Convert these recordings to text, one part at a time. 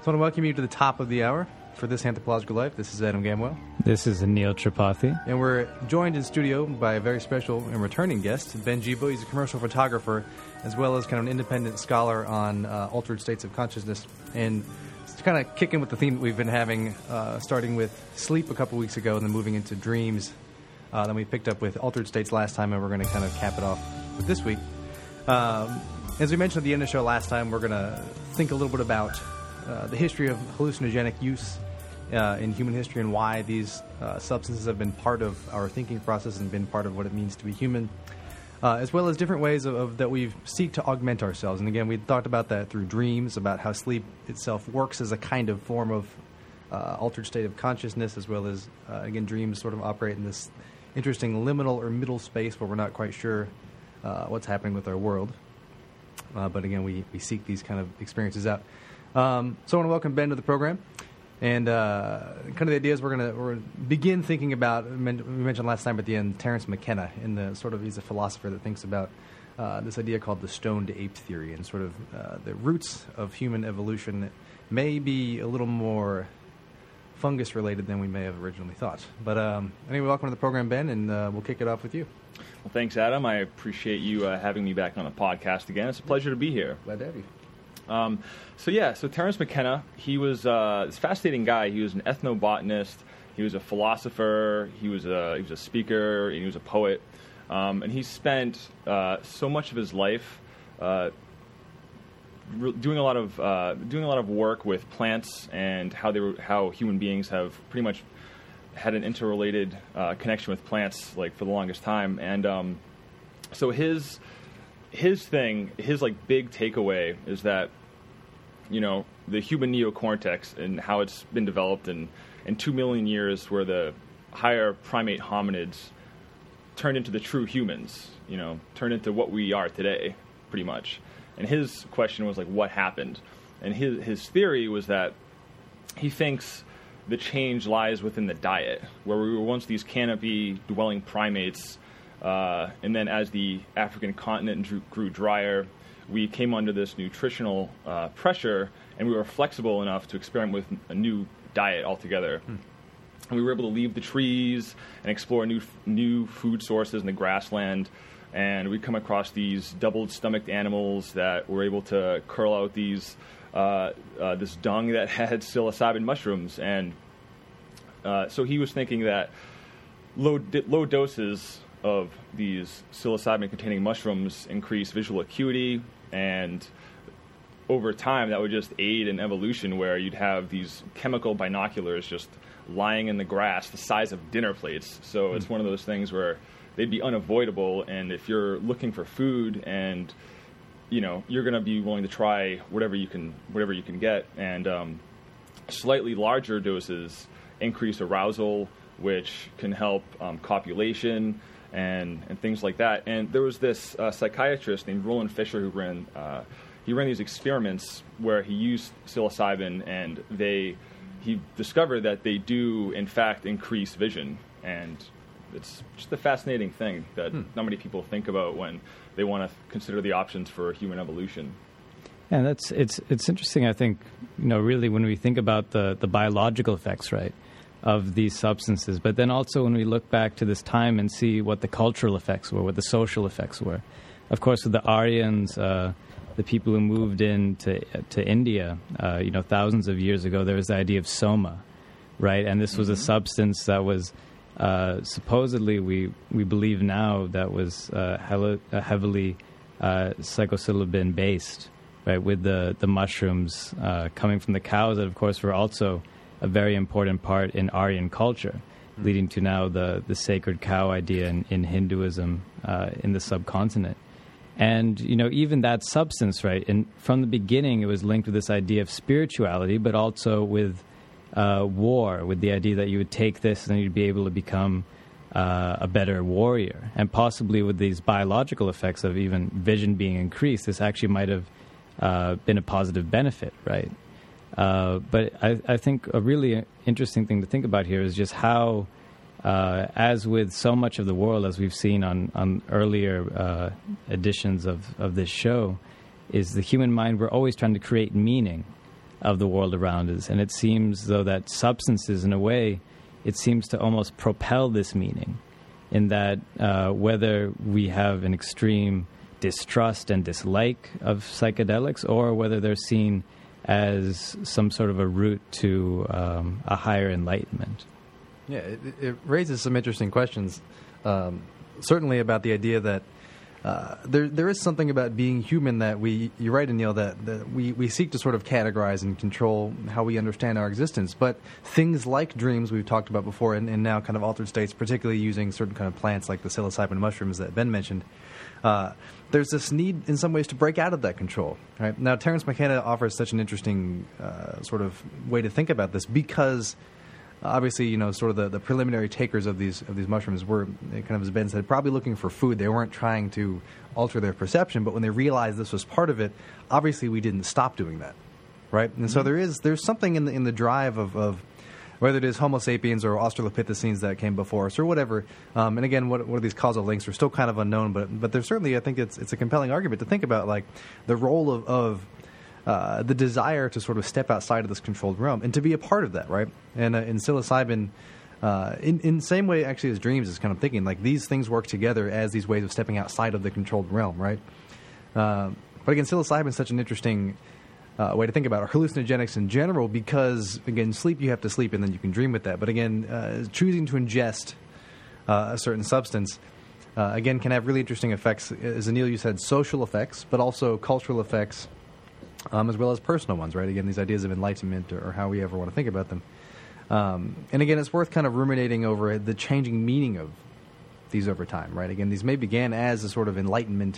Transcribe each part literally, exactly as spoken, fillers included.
So I want to welcome you to the top of the hour for This Anthropological Life. This is Adam Gamwell. This is Anil Tripathi. And we're joined in studio by a very special and returning guest, Ben Jibo. He's a commercial photographer, as well as kind of an independent scholar on uh, altered states of consciousness. And it's kind of kicking with the theme that we've been having, uh, starting with sleep a couple weeks ago and then moving into dreams. Uh, then we picked up with altered states last time, and we're going to kind of cap it off with this week. Um, as we mentioned at the end of the show last time, we're going to think a little bit about Uh, the history of hallucinogenic use uh, in human history and why these uh, substances have been part of our thinking process and been part of what it means to be human, uh, as well as different ways of, of that we seek to augment ourselves. And again, we talked about that through dreams, about how sleep itself works as a kind of form of uh, altered state of consciousness, as well as, uh, again, dreams sort of operate in this interesting liminal or middle space where we're not quite sure uh, what's happening with our world. Uh, but again, we, we seek these kind of experiences out. Um, so I want to welcome Ben to the program, and uh, kind of the idea is we're going to begin thinking about, we mentioned last time at the end, Terence McKenna, in the sort of, he's a philosopher that thinks about uh, this idea called the stoned ape theory, and sort of uh, the roots of human evolution may be a little more fungus related than we may have originally thought. But um, anyway, welcome to the program, Ben, and uh, we'll kick it off with you. Well, thanks, Adam. I appreciate you uh, having me back on the podcast again. It's a pleasure to be here. Glad to have you. Um, so yeah, so Terence McKenna, he was uh, this fascinating guy. He was an ethnobotanist. He was a philosopher. He was a he was a speaker. And he was a poet. Um, and he spent uh, so much of his life uh, re- doing a lot of uh, doing a lot of work with plants and how they were how human beings have pretty much had an interrelated uh, connection with plants like for the longest time. And um, so his. His thing, his like big takeaway is that, you know, the human neocortex and how it's been developed in, in two million years, where the higher primate hominids turned into the true humans, you know, turned into what we are today, pretty much. And his question was like, what happened? And his his theory was that he thinks the change lies within the diet, where we were once these canopy-dwelling primates. Uh, and then as the African continent drew, grew drier, we came under this nutritional uh, pressure, and we were flexible enough to experiment with a new diet altogether. Hmm. And we were able to leave the trees and explore new new food sources in the grassland. And we come across these double-stomached animals that were able to curl out these uh, uh, this dung that had psilocybin mushrooms. And uh, so he was thinking that low di- low doses of these psilocybin-containing mushrooms increase visual acuity, and over time that would just aid in evolution, where you'd have these chemical binoculars just lying in the grass the size of dinner plates. So mm. it's one of those things where they'd be unavoidable, and if you're looking for food and, you know, you're going to be willing to try whatever you can whatever you can get, and um, slightly larger doses increase arousal, which can help um, copulation, and, and things like that. And there was this uh, psychiatrist named Roland Fisher who ran uh, he ran these experiments where he used psilocybin, and they he discovered that they do in fact increase vision. And it's just a fascinating thing that hmm. not many people think about when they want to consider the options for human evolution. Yeah, that's it's it's interesting. I think, you know, really when we think about the the biological effects, right, of these substances, but then also when we look back to this time and see what the cultural effects were, what the social effects were. Of course, with the Aryans, uh, the people who moved in to, to India, uh, you know, thousands of years ago, there was the idea of soma, right? And this mm-hmm. was a substance that was uh, supposedly, we, we believe now, that was uh, hella, uh, heavily uh, psilocybin-based, right, with the, the mushrooms uh, coming from the cows that, of course, were also a very important part in Aryan culture, mm. leading to now the, the sacred cow idea in, in Hinduism uh, in the subcontinent. And, you know, even that substance, right, and from the beginning it was linked with this idea of spirituality, but also with uh, war, with the idea that you would take this and you'd be able to become uh, a better warrior. And possibly with these biological effects of even vision being increased, this actually might have uh, been a positive benefit, right? Uh, but I, I think a really interesting thing to think about here is just how, uh, as with so much of the world, as we've seen on, on earlier uh, editions of, of this show, is the human mind, we're always trying to create meaning of the world around us. And it seems, though, that substances, in a way, it seems to almost propel this meaning, in that uh, whether we have an extreme distrust and dislike of psychedelics, or whether they're seen as some sort of a route to um, a higher enlightenment. Yeah, it, it raises some interesting questions, um, certainly about the idea that uh, there there is something about being human that we, you're right, Anil, that, that we, we seek to sort of categorize and control how we understand our existence. But things like dreams we've talked about before, and, and now kind of altered states, particularly using certain kind of plants like the psilocybin mushrooms that Ben mentioned, uh, there's this need in some ways to break out of that control. Right? Now, Terence McKenna offers such an interesting uh, sort of way to think about this, because obviously, you know, sort of the, the preliminary takers of these of these mushrooms were, kind of as Ben said, probably looking for food. They weren't trying to alter their perception, but when they realized this was part of it, obviously we didn't stop doing that, right? And mm-hmm. so there is there's something in the in the drive of, of whether it is Homo sapiens or Australopithecines that came before us or whatever. Um, and again, what, what are these causal links are still kind of unknown, but but there's certainly, I think it's it's a compelling argument to think about, like the role of, of Uh, the desire to sort of step outside of this controlled realm and to be a part of that, right? And uh, in psilocybin, uh, in in the same way actually as dreams is kind of thinking, like these things work together as these ways of stepping outside of the controlled realm, right? Uh, but again, psilocybin is such an interesting uh, way to think about it, or hallucinogenics in general, because again, sleep, you have to sleep and then you can dream with that. But again, uh, choosing to ingest uh, a certain substance, uh, again, can have really interesting effects, as Anil, you said, social effects, but also cultural effects, Um, as well as personal ones, right? Again, these ideas of enlightenment, or, or how we ever want to think about them. Um, and again, it's worth kind of ruminating over the changing meaning of these over time, right? Again, these may began as a sort of enlightenment,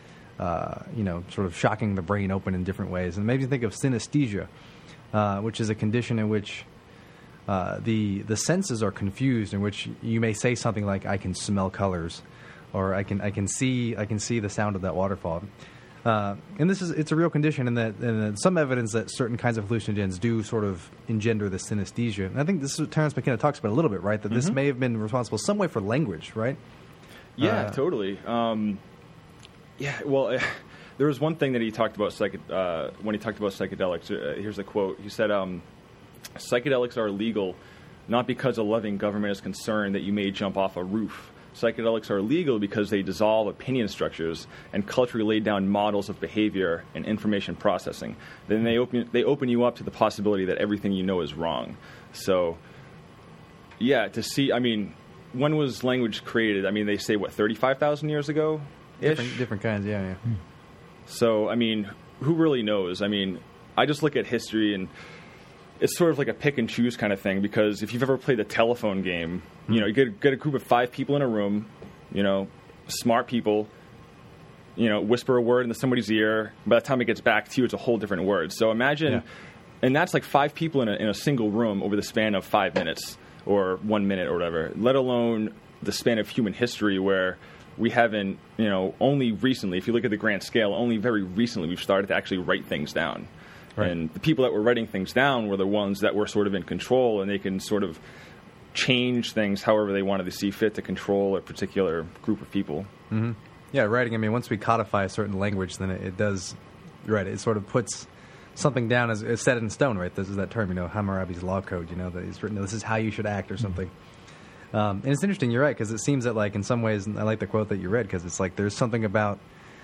uh, you know, sort of shocking the brain open in different ways. And maybe think of synesthesia, uh, which is a condition in which uh, the the senses are confused, in which you may say something like, "I can smell colors," or "I can I can see I can see the sound of that waterfall." Uh, and this is, it's a real condition, and that, and some evidence that certain kinds of hallucinogens do sort of engender the synesthesia. And I think this is what Terence McKenna talks about a little bit, right? That this mm-hmm. may have been responsible some way for language, right? Yeah, uh, totally. Um, yeah, well, uh, there was one thing that he talked about psych- uh, when he talked about psychedelics. Uh, here's a quote. He said, um, psychedelics are illegal not because a loving government is concerned that you may jump off a roof. Psychedelics are illegal because they dissolve opinion structures and culturally lay down models of behavior and information processing. Then they open they open you up to the possibility that everything you know is wrong. So, yeah, to see, I mean, when was language created? I mean, they say, what, thirty-five thousand years ago? Different, different kinds, yeah, yeah. So, I mean, who really knows? I mean, I just look at history, and it's sort of like a pick and choose kind of thing, because if you've ever played a telephone game, you know, you get, get a group of five people in a room, you know, smart people, you know, whisper a word into somebody's ear. By the time it gets back to you, it's a whole different word. So imagine, yeah. and that's like five people in a, in a single room over the span of five minutes or one minute or whatever, let alone the span of human history where we haven't, you know, only recently, if you look at the grand scale, only very recently we've started to actually write things down. Right. And the people that were writing things down were the ones that were sort of in control, and they can sort of change things however they wanted to see fit to control a particular group of people. Mm-hmm. Yeah, writing, I mean, once we codify a certain language, then it, it does, right, it sort of puts something down as, as set in stone, right? This is that term, you know, Hammurabi's law code, you know, that he's written, this is how you should act or something. Mm-hmm. Um, and it's interesting, you're right, because it seems that, like, in some ways, and I like the quote that you read, because it's like there's something about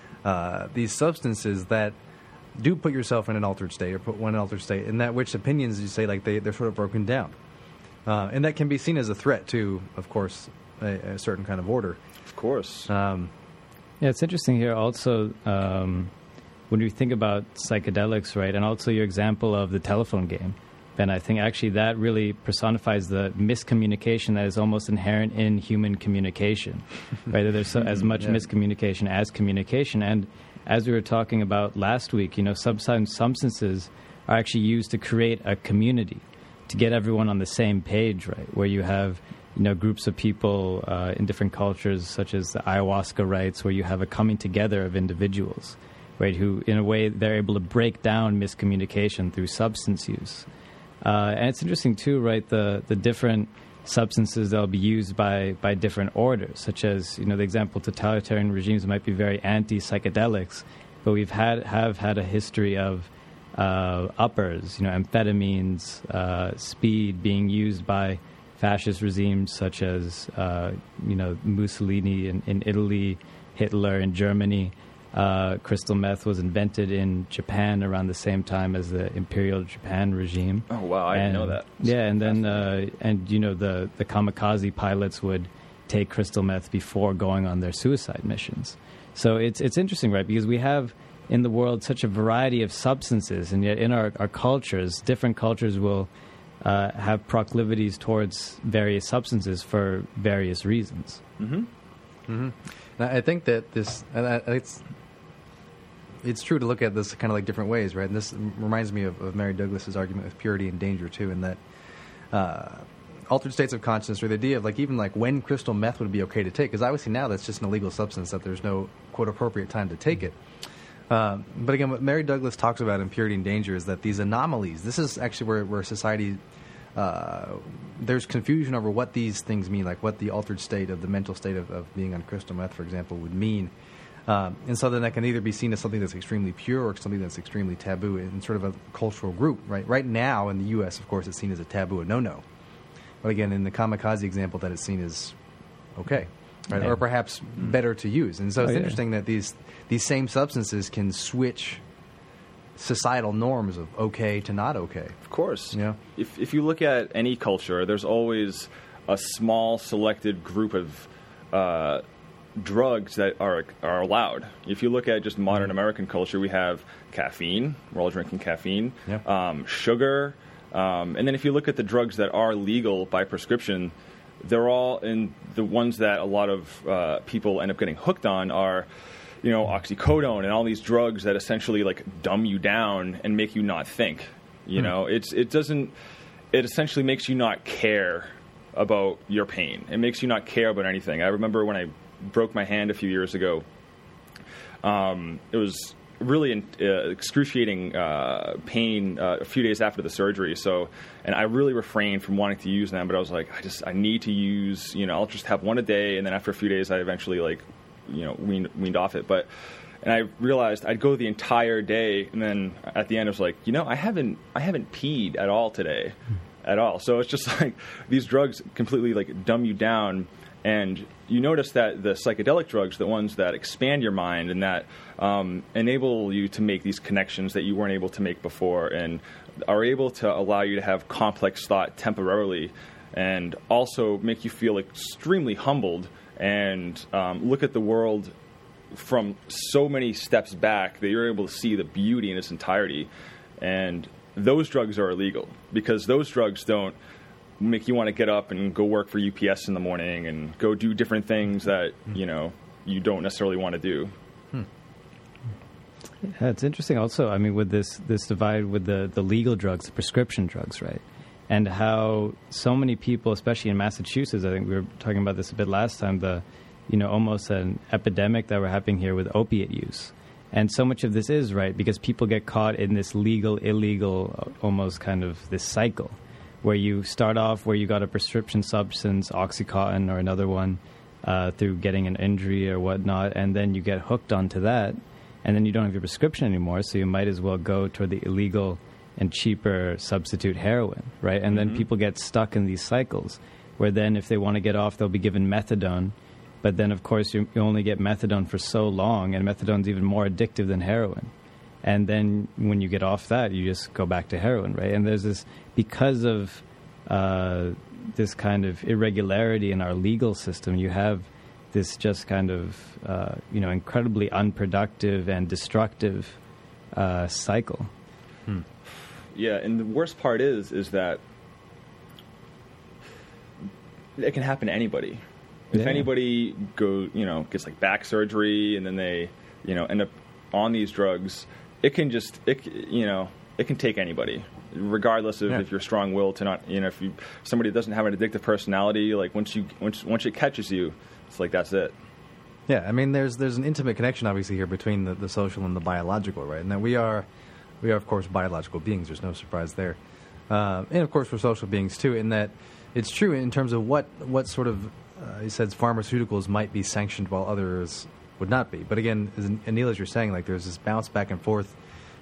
uh, these substances that do put yourself in an altered state, or put one in an altered state, and that which opinions you say, like, they, they're sort of broken down. Uh, and that can be seen as a threat to, of course, a, a certain kind of order. Of course. Um, yeah, it's interesting here also um, when you think about psychedelics, right, and also your example of the telephone game. And I think actually that really personifies the miscommunication that is almost inherent in human communication, right? That there's so, as much yeah. miscommunication as communication. And as we were talking about last week, you know, sometimes substances are actually used to create a community, to get everyone on the same page, right? Where you have, you know, groups of people uh, in different cultures, such as the ayahuasca rites, where you have a coming together of individuals, right? Who, in a way, they're able to break down miscommunication through substance use. Uh, and it's interesting too, right? The the different substances that'll be used by by different orders, such as, you know, the example, totalitarian regimes might be very anti-psychedelics, but we've had have had a history of uh, uppers, you know, amphetamines, uh, speed being used by fascist regimes such as, uh, you know, Mussolini in, in Italy, Hitler in Germany. Uh, crystal meth was invented in Japan around the same time as the Imperial Japan regime. Oh wow, I and, didn't know that. Yeah, and then uh, and you know the the kamikaze pilots would take crystal meth before going on their suicide missions. So it's it's interesting, right? Because we have in the world such a variety of substances, and yet in our, our cultures, different cultures will uh, have proclivities towards various substances for various reasons. Mm-hmm. Mm-hmm. And I think that this, and I, it's it's true to look at this kind of like different ways, right? And this reminds me of, of Mary Douglas's argument with purity and danger too, in that uh, altered states of consciousness, or the idea of like even like when crystal meth would be okay to take, because obviously now that's just an illegal substance that there's no quote appropriate time to take it. Um, but again, what Mary Douglas talks about in Purity and Danger is that these anomalies, this is actually where, where society, uh, there's confusion over what these things mean, like what the altered state of the mental state of, of being on crystal meth, for example, would mean. Um, and so then that can either be seen as something that's extremely pure or something that's extremely taboo in sort of a cultural group, right? Right now in the U S, of course, it's seen as a taboo, a no-no. But again, in the kamikaze example, that it's seen as okay. Right, yeah. or perhaps better to use. And so it's oh, yeah. interesting that these these same substances can switch societal norms of okay to not okay. Of course. Yeah. If if you look at any culture, there's always a small selected group of uh, drugs that are are allowed. If you look at just modern American culture, we have caffeine. We're all drinking caffeine. Yeah. Um, sugar. Um, and then if you look at the drugs that are legal by prescription, they're all in the ones that a lot of uh, people end up getting hooked on are, you know, oxycodone and all these drugs that essentially like dumb you down and make you not think. You mm. know, it's it doesn't. It essentially makes you not care about your pain. It makes you not care about anything. I remember when I broke my hand a few years ago. Um, it was really in, uh, excruciating uh, pain uh, a few days after the surgery. So, and I really refrained from wanting to use them, but I was like, I just, I need to use, you know, I'll just have one a day. And then after a few days, I eventually like, you know, weaned, weaned off it. But, and I realized I'd go the entire day. And then at the end, I was like, you know, I haven't, I haven't peed at all today at all. So it's just like these drugs completely like dumb you down. And you notice that the psychedelic drugs, the ones that expand your mind and that um, enable you to make these connections that you weren't able to make before and are able to allow you to have complex thought temporarily and also make you feel extremely humbled and um, look at the world from so many steps back that you're able to see the beauty in its entirety. And those drugs are illegal because those drugs don't make you want to get up and go work for U P S in the morning and go do different things that, you know, you don't necessarily want to do. Hmm. Yeah, it's interesting also, I mean, with this, this divide with the, the legal drugs, the prescription drugs, right? And how so many people, especially in Massachusetts, I think we were talking about this a bit last time, the, you know, almost an epidemic that we're having here with opiate use. And so much of this is, right, because people get caught in this legal, illegal, almost kind of this cycle, where you start off where you got a prescription substance, Oxycontin or another one, uh, through getting an injury or whatnot, and then you get hooked onto that, and then you don't have your prescription anymore, so you might as well go toward the illegal and cheaper substitute heroin, right? And mm-hmm. then people get stuck in these cycles, where then if they want to get off, they'll be given methadone, but then, of course, you, you only get methadone for so long, and methadone's even more addictive than heroin. And then when you get off that, you just go back to heroin, right? And there's this, because of uh, this kind of irregularity in our legal system, you have this just kind of, uh, you know, incredibly unproductive and destructive uh, cycle. Hmm. Yeah, and the worst part is, is that it can happen to anybody. If yeah. anybody go, you know, gets like back surgery and then they, you know, end up on these drugs, it can just, it, you know, it can take anybody, regardless of yeah. if you're strong-willed to not, you know, if you somebody that doesn't have an addictive personality, like once you once once it catches you, it's like that's it. Yeah, I mean, there's there's an intimate connection obviously here between the, the social and the biological, right? And that we are we are of course biological beings. There's no surprise there, uh, and of course we're social beings too. In that it's true in terms of what what sort of uh, he says pharmaceuticals might be sanctioned while others would not be. But again, as Anil, as you're saying, like there's this bounce back and forth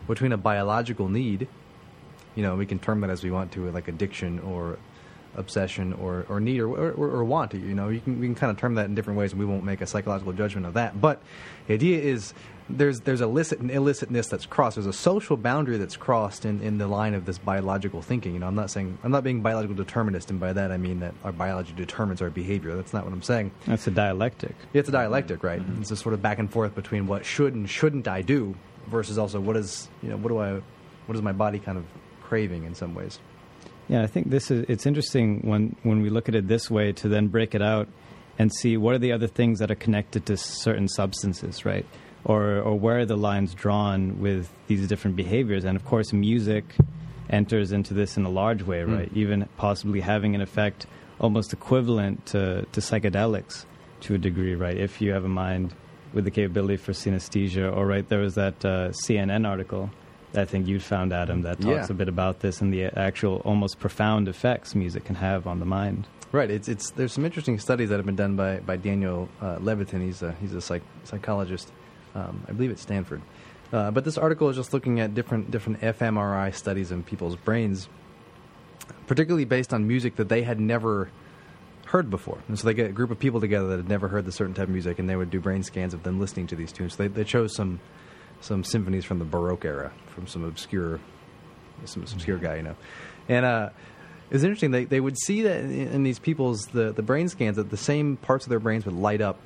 between a biological need, you know, we can term that as we want to, like addiction or obsession or, or need or, or, or want. You know, you can we can kind of term that in different ways, and we won't make a psychological judgment of that. But the idea is there's there's illicit and illicitness that's crossed. There's a social boundary that's crossed in, in the line of this biological thinking. You know, I'm not saying I'm not being biological determinist, and by that I mean that our biology determines our behavior. That's not what I'm saying. That's a dialectic. It's a dialectic, right? Mm-hmm. It's a sort of back and forth between what should and shouldn't I do versus also what is you know what do I what is my body kind of craving in some ways. Yeah, I think this is it's interesting when, when we look at it this way to then break it out and see what are the other things that are connected to certain substances, right? Or or where are the lines drawn with these different behaviors? And of course, music enters into this in a large way, right? Mm. Even possibly having an effect almost equivalent to, to psychedelics to a degree, right? If you have a mind with the capability for synesthesia, or right, there was that uh, C N N article I think you found, Adam, that talks yeah. a bit about this and the actual almost profound effects music can have on the mind. Right. It's it's there's some interesting studies that have been done by by Daniel uh, Levitin. He's a he's a psych, psychologist, um, I believe at Stanford. Uh, but this article is just looking at different different fMRI studies in people's brains, particularly based on music that they had never heard before. And so they get a group of people together that had never heard the certain type of music, and they would do brain scans of them listening to these tunes. So they they chose some. some symphonies from the Baroque era, from some obscure, some obscure guy, you know. And uh, it's interesting, they, they would see that in, in these people's, the, the brain scans, that the same parts of their brains would light up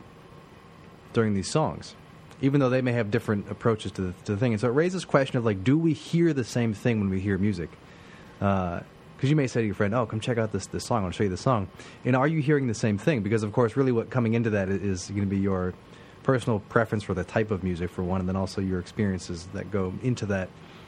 during these songs, even though they may have different approaches to the, to the thing. And so it raises this question of, like, do we hear the same thing when we hear music? Because uh, you may say to your friend, oh, come check out this, this song, I want to show you the song. And are you hearing the same thing? Because, of course, really what coming into that is going to be your personal preference for the type of music, for one, and then also your experiences that go into that.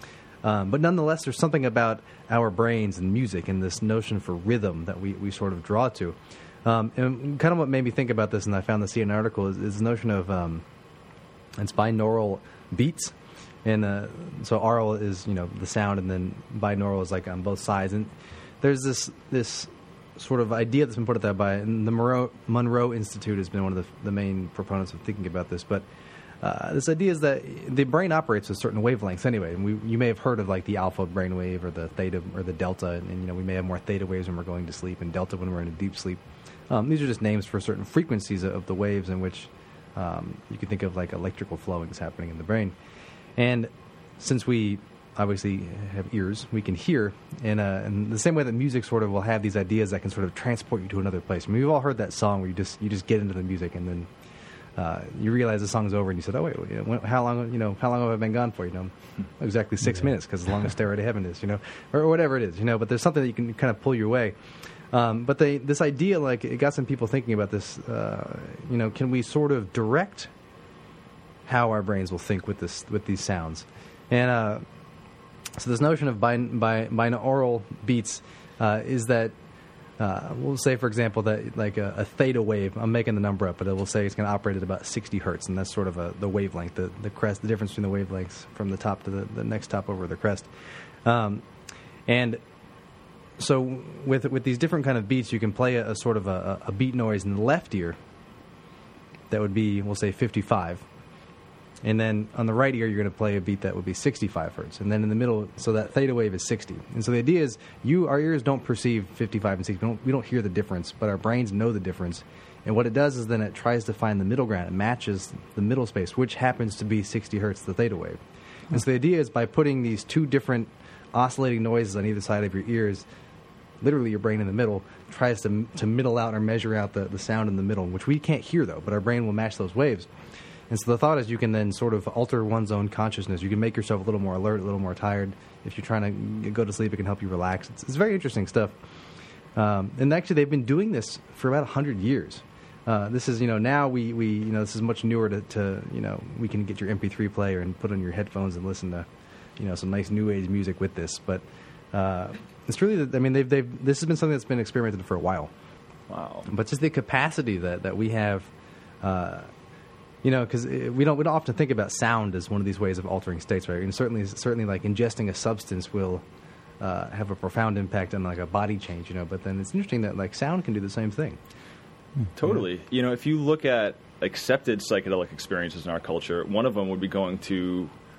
Um, but nonetheless, there's something about our brains and music and this notion for rhythm that we, we sort of draw to. Um, and kind of what made me think about this, and I found this in an article, is, is the notion of um, it's binaural beats. And uh, so aural is, you know, the sound, and then binaural is like on both sides. And there's this this sort of idea that's been put at that by, and the Monroe, Monroe Institute has been one of the, the main proponents of thinking about this. But uh, this idea is that the brain operates with certain wavelengths anyway. And we, you may have heard of like the alpha brainwave or the theta or the delta, and, and you know we may have more theta waves when we're going to sleep, and delta when we're in a deep sleep. Um, these are just names for certain frequencies of the waves in which um, you can think of like electrical flowings happening in the brain. And since we obviously have ears, we can hear, and uh, in the same way that music sort of will have these ideas that can sort of transport you to another place. I mean, we've all heard that song where you just you just get into the music, and then uh, you realize the song's over, and you said, "Oh wait, wait, how long? You know, how long have I been gone for? You know, exactly six yeah. minutes, because the longest stairway to heaven is, you know, or, or whatever it is, you know." But there's something that you can kind of pull your way. Um, but they, this idea, like, it got some people thinking about this. Uh, you know, can we sort of direct how our brains will think with this with these sounds? And uh, so this notion of bin, bin, binaural beats uh, is that uh, we'll say, for example, that like a, a theta wave. I'm making the number up, but it will say it's going to operate at about sixty hertz, and that's sort of a, the wavelength, the the crest, the difference between the wavelengths from the top to the, the next top over the crest. Um, and so with with these different kind of beats, you can play a, a sort of a, a beat noise in the left ear that would be, we'll say, fifty-five. And then on the right ear, you're going to play a beat that would be sixty-five hertz. And then in the middle, so that theta wave is sixty. And so the idea is, you, our ears don't perceive fifty-five and sixty. We don't, we don't hear the difference, but our brains know the difference. And what it does is then it tries to find the middle ground. It matches the middle space, which happens to be sixty hertz, the theta wave. And so the idea is by putting these two different oscillating noises on either side of your ears, literally your brain in the middle tries to to middle out or measure out the, the sound in the middle, which we can't hear, though, but our brain will match those waves. And so the thought is you can then sort of alter one's own consciousness. You can make yourself a little more alert, a little more tired. If you're trying to go to sleep, it can help you relax. It's, it's very interesting stuff. Um, and actually, they've been doing this for about one hundred years. Uh, this is, you know, now we, we, you know, this is much newer to, to, you know, we can get your M P three player and put on your headphones and listen to, you know, some nice new age music with this. But uh, it's really, I mean, they've, they've, this has been something that's been experimented for a while. Wow. But just the capacity that, that we have, uh, you know, because we don't we don't often think about sound as one of these ways of altering states, right? And certainly, certainly, like ingesting a substance will uh, have a profound impact on like a body change, you know. But then it's interesting that like sound can do the same thing. Totally. You know, if you look at accepted psychedelic experiences in our culture, one of them would be going to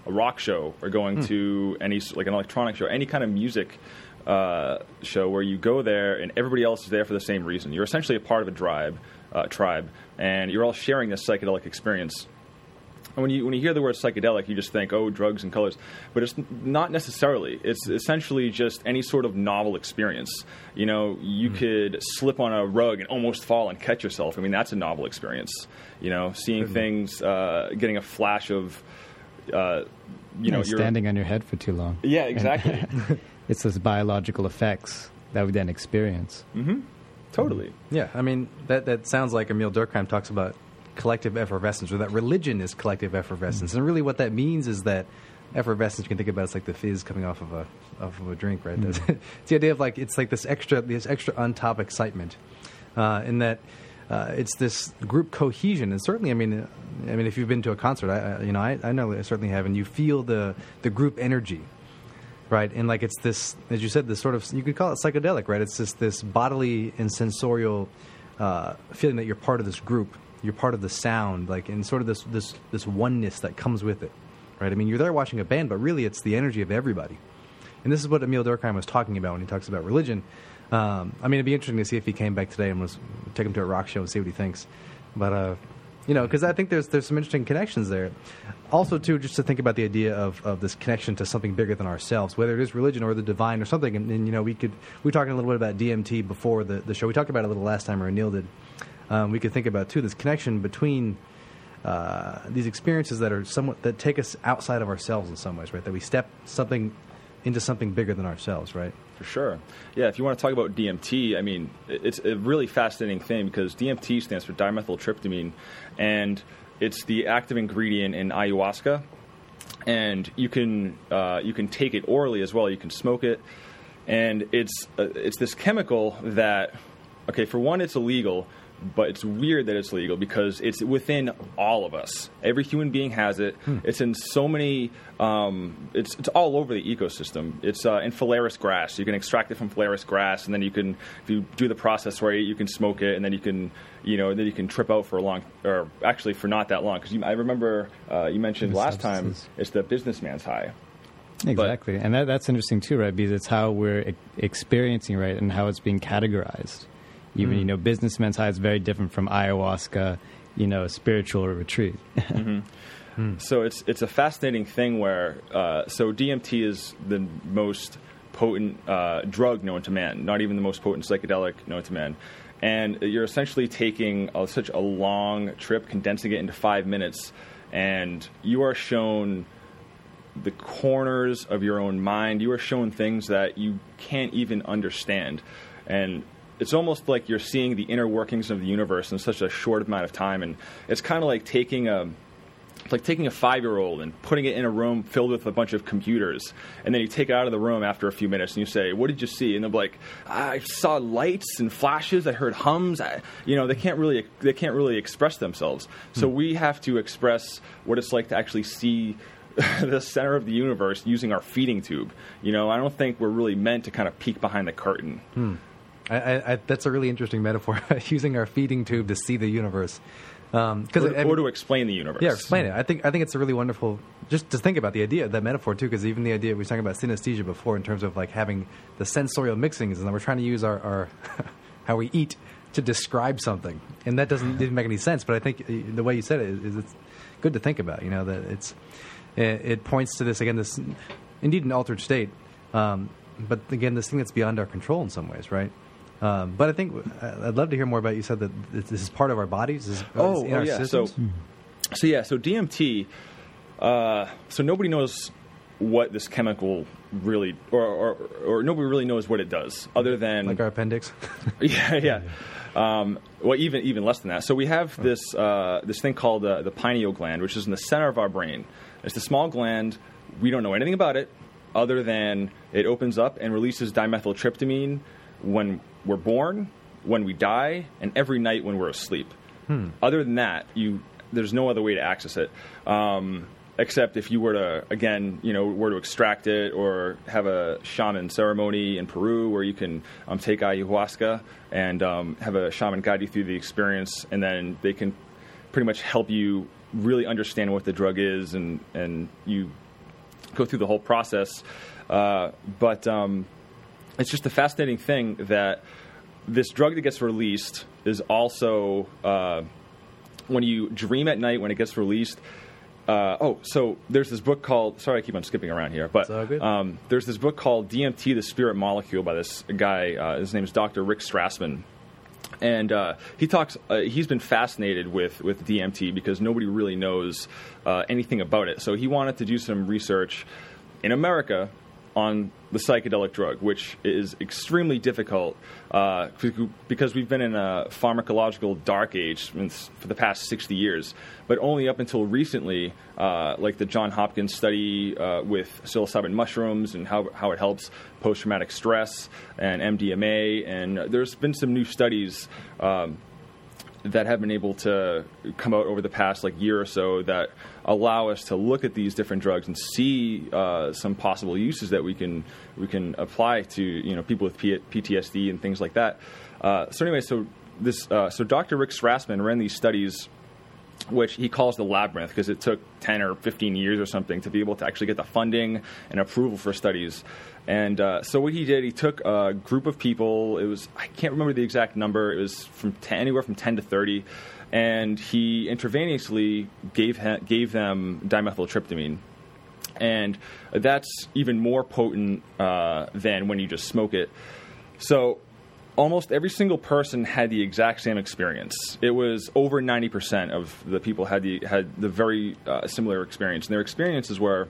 a rock show or going Hmm. to any s- like an electronic show, any kind of music uh, show where you go there and everybody else is there for the same reason. You're essentially a part of a tribe, uh, tribe, and you're all sharing this psychedelic experience. And when you when you hear the word psychedelic, you just think, oh, drugs and colors. But it's n- not necessarily. It's essentially just any sort of novel experience. You know, you Mm. could slip on a rug and almost fall and catch yourself. I mean, that's a novel experience. You know, seeing Certainly. things, uh, getting a flash of, uh, you know, And you're- standing on your head for too long. Yeah, exactly. It's those biological effects that we then experience. mm-hmm. Totally. Yeah, I mean, that, that sounds like Emil Durkheim talks about collective effervescence, or that religion is collective effervescence. And really what that means is that effervescence, you can think about it as like the fizz coming off of a, off of a drink, right? That's- it's the idea of like, it's like this extra, this extra on-top excitement, uh, in that uh, it's this group cohesion. And certainly, I mean, uh, I mean, if you've been to a concert, I, I you know, I, I know I certainly have, and you feel the, the group energy. Right, and like it's this, as you said, this sort of, you could call it psychedelic, right? It's just this bodily and sensorial uh, feeling that you're part of this group, you're part of the sound, like, and sort of this this this oneness that comes with it, right? I mean, you're there watching a band, but really it's the energy of everybody. And this is what Emil Durkheim was talking about when he talks about religion. Um, I mean, it'd be interesting to see if he came back today and was take him to a rock show and see what he thinks. But uh, you know, because I think there's there's some interesting connections there. Also, too, just to think about the idea of, of this connection to something bigger than ourselves, whether it is religion or the divine or something. And, and you know, we could we were talking a little bit about D M T before the, the show. We talked about it a little last time, or Neil did. Um, we could think about too this connection between uh, these experiences that are somewhat that take us outside of ourselves in some ways, right? That we step something into something bigger than ourselves, right? For sure. Yeah, if you want to talk about D M T, I mean, it's a really fascinating thing because D M T stands for dimethyltryptamine, and it's the active ingredient in ayahuasca. And you can uh, you can take it orally as well. You can smoke it, and it's uh, it's this chemical that, okay, for one, it's illegal. But it's weird that it's legal because it's within all of us. Every human being has it. Hmm. It's in so many. Um, it's it's all over the ecosystem. It's uh, in phalaris grass. You can extract it from phalaris grass, and then you can, if you do the process right, you can smoke it, and then you can, you know, then you can trip out for a long, or actually for not that long. Because I remember uh, you mentioned The last substances. time it's the businessman's high. Exactly, and that, that's interesting too, right? Because it's how we're e- experiencing, right, and how it's being categorized. Even, Mm. you know, businessman's high is very different from ayahuasca, you know, spiritual retreat. Mm-hmm. Mm. So it's it's a fascinating thing where uh, so D M T is the most potent uh, drug known to man, not even the most potent psychedelic known to man, and you're essentially taking a, such a long trip, condensing it into five minutes, and you are shown the corners of your own mind. You are shown things that you can't even understand, and it's almost like you're seeing the inner workings of the universe in such a short amount of time. And it's kind of like taking a, it's like taking a five-year-old and putting it in a room filled with a bunch of computers, and then you take it out of the room after a few minutes and you say, "What did you see?" And they're like, "I saw lights and flashes. I heard hums." I, you know, they can't really they can't really express themselves. So we have to express what it's like to actually see the center of the universe using our feeding tube. You know, I don't think we're really meant to kind of peek behind the curtain. Hmm. I, I, I, that's a really interesting metaphor, using our feeding tube to see the universe. Um, Or, I, I or mean, to explain the universe. yeah, explain it. I think I think it's a really wonderful, just to think about the idea, that metaphor too, because even the idea, we were talking about synesthesia before in terms of like having the sensorial mixings, and then we're trying to use our, our how we eat to describe something, and that doesn't didn't make any sense. But I think the way you said it is it's good to think about. You know, that it's it, it points to this again, this indeed an altered state, um, but again, this thing that's beyond our control in some ways, right? Um, but I think I'd love to hear more about. You said that this is part of our bodies. This is Oh, in oh our yeah. systems. So, so yeah. So D M T. Uh, so nobody knows what this chemical really, or, or or nobody really knows what it does, other than like our appendix. yeah, yeah. Um, well, even even less than that. So we have this uh, this thing called uh, the pineal gland, which is in the center of our brain. It's the small gland. We don't know anything about it, other than it opens up and releases dimethyltryptamine when we're born, when we die, and every night when we're asleep. Hmm. Other than that, you there's no other way to access it, um, except if you were to, again, you know, were to extract it or have a shaman ceremony in Peru where you can um, take ayahuasca and um, have a shaman guide you through the experience, and then they can pretty much help you really understand what the drug is, and, and you go through the whole process. Uh, but um, it's just a fascinating thing that this drug that gets released is also, uh, when you dream at night, when it gets released, Uh, oh, so there's this book called, sorry I keep on skipping around here, but um, there's this book called D M T, The Spirit Molecule, by this guy, uh, his name is Doctor Rick Strassman. And uh, he talks, uh, he's been fascinated with, with D M T because nobody really knows uh, anything about it. So he wanted to do some research in America on the psychedelic drug, which is extremely difficult uh, because we've been in a pharmacological dark age for the past sixty years. But only up until recently, uh, like the John Hopkins study uh, with psilocybin mushrooms and how how it helps post-traumatic stress, and M D M A, and there's been some new studies um, that have been able to come out over the past like year or so that allow us to look at these different drugs and see uh, some possible uses that we can we can apply to you know people with P T S D and things like that. Uh, so anyway, so this uh, so Doctor Rick Strassman ran these studies, which he calls the labyrinth because it took ten or fifteen years or something to be able to actually get the funding and approval for studies. And uh, so what he did, he took a group of people. It was, I can't remember the exact number. It was from ten, anywhere from ten to thirty. And he intravenously gave ha- gave them dimethyltryptamine. And that's even more potent uh, than when you just smoke it. So almost every single person had the exact same experience. It was over ninety percent of the people had the had the very uh, similar experience. And their experiences were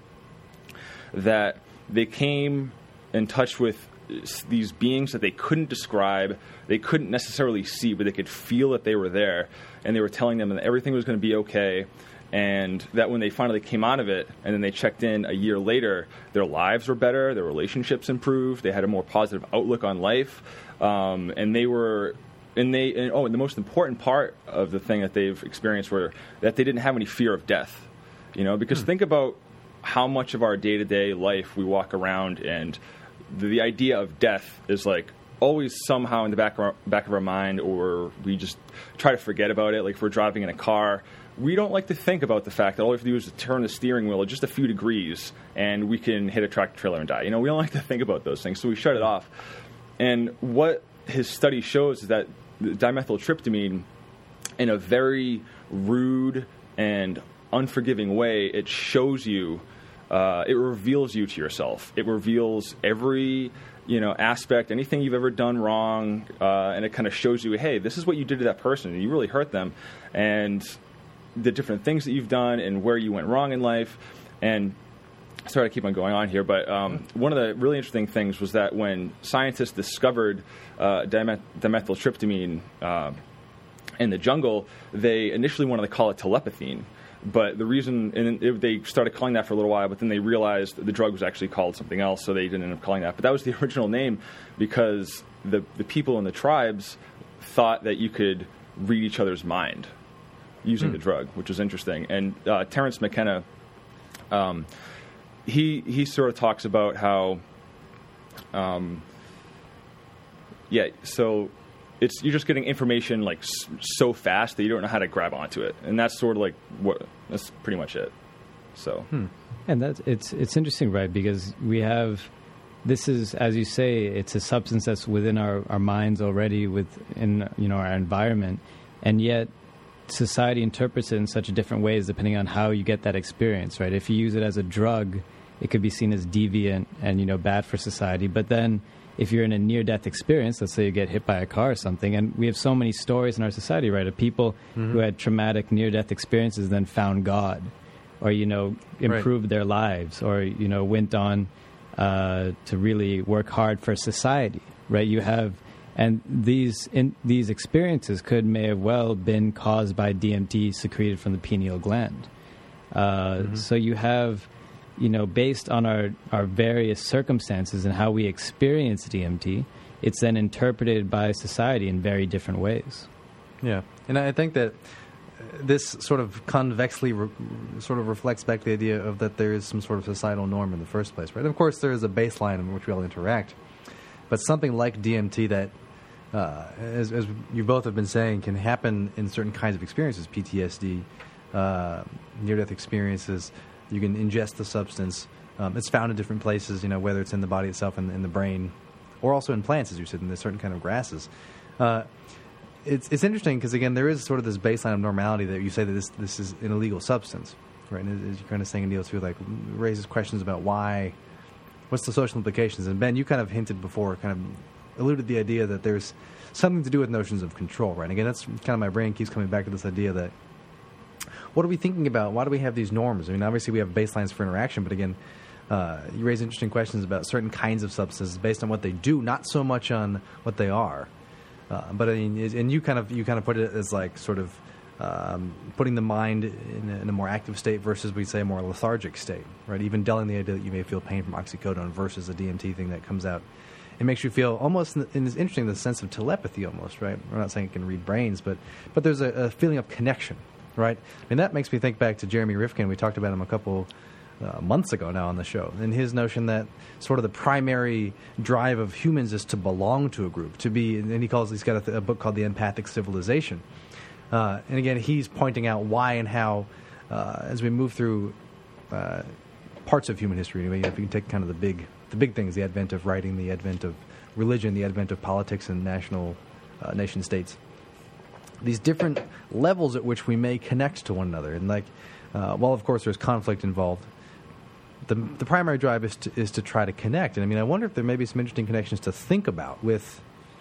that they came in touch with these beings that they couldn't describe, they couldn't necessarily see, but they could feel that they were there, and they were telling them that everything was going to be okay, and that when they finally came out of it, and then they checked in a year later, their lives were better, their relationships improved, they had a more positive outlook on life, um, and they were, and they, and, oh, and the most important part of the thing that they've experienced were that they didn't have any fear of death, you know, because hmm. think about how much of our day-to-day life we walk around, and the, the idea of death is like always somehow in the back of, our, back of our mind, or we just try to forget about it. Like if we're driving in a car, we don't like to think about the fact that all we have to do is to turn the steering wheel just a few degrees and we can hit a tractor trailer and die. You know, we don't like to think about those things, so we shut it off. And what his study shows is that dimethyltryptamine, in a very rude and unforgiving way, it shows you, uh, it reveals you to yourself. It reveals every, you know, aspect, anything you've ever done wrong, uh, and it kind of shows you, hey, this is what you did to that person, and you really hurt them, and the different things that you've done and where you went wrong in life. And sorry to keep on going on here, but um, one of the really interesting things was that when scientists discovered uh, dimeth- dimethyltryptamine uh, in the jungle, they initially wanted to call it telepathine. But the reason, and it, they started calling that for a little while, but then they realized the drug was actually called something else, so they didn't end up calling that. But that was the original name because the, the people in the tribes thought that you could read each other's mind using hmm. the drug, which was interesting. And uh, Terence McKenna, um, he he sort of talks about how, um, yeah, so it's you're just getting information like s- so fast that you don't know how to grab onto it, and that's sort of like what that's pretty much it. So, hmm. and that's it's it's interesting, right? Because we have this is, as you say, it's a substance that's within our, our minds already, within you know our environment, and yet society interprets it in such different ways depending on how you get that experience, right? If you use it as a drug, it could be seen as deviant and, you know, bad for society. But then if you're in a near-death experience, let's say you get hit by a car or something, and we have so many stories in our society, right, of people mm-hmm. who had traumatic near-death experiences then found God or, you know, improved right. their lives or, you know, went on uh, to really work hard for society, right? You have... And these in, these experiences could may have well been caused by D M T secreted from the pineal gland. Uh, mm-hmm. So you have, you know, based on our, our various circumstances and how we experience D M T, it's then interpreted by society in very different ways. Yeah, and I think that this sort of convexly re- sort of reflects back the idea of that there is some sort of societal norm in the first place, right? And of course, there is a baseline in which we all interact, but something like D M T that Uh, as, as you both have been saying, can happen in certain kinds of experiences, P T S D, uh, near-death experiences. You can ingest the substance, Um, it's found in different places, you know, whether it's in the body itself, in, in the brain, or also in plants, as you said, in the certain kind of grasses. Uh, it's it's interesting because, again, there is sort of this baseline of normality that you say that this this is an illegal substance, right? And as you're kind of saying, Neil, too, like raises questions about why, what's the social implications? And Ben, you kind of hinted before, kind of alluded to the idea that there's something to do with notions of control, right? And again, that's kind of my brain keeps coming back to this idea that what are we thinking about? Why do we have these norms? I mean, obviously we have baselines for interaction, but again, uh, you raise interesting questions about certain kinds of substances based on what they do, not so much on what they are. Uh, but I mean, and you kind of you kind of put it as like sort of um, putting the mind in a, in a more active state versus, we say, a more lethargic state, right? Even dulling the idea that you may feel pain from oxycodone versus a D M T thing that comes out. It makes you feel almost, and it's interesting, the sense of telepathy almost, right? We're not saying it can read brains, but but there's a, a feeling of connection, right? And that makes me think back to Jeremy Rifkin. We talked about him a couple uh, months ago now on the show, and his notion that sort of the primary drive of humans is to belong to a group, to be, and he calls, he's got a, a book called The Empathic Civilization. Uh, and again, he's pointing out why and how, uh, as we move through uh, parts of human history, anyway, if you can take kind of the big the big things, the advent of writing, the advent of religion, the advent of politics and national uh, nation states, these different levels at which we may connect to one another. And like, uh, while of course there's conflict involved, the the primary drive is to, is to try to connect. And I mean, I wonder if there may be some interesting connections to think about with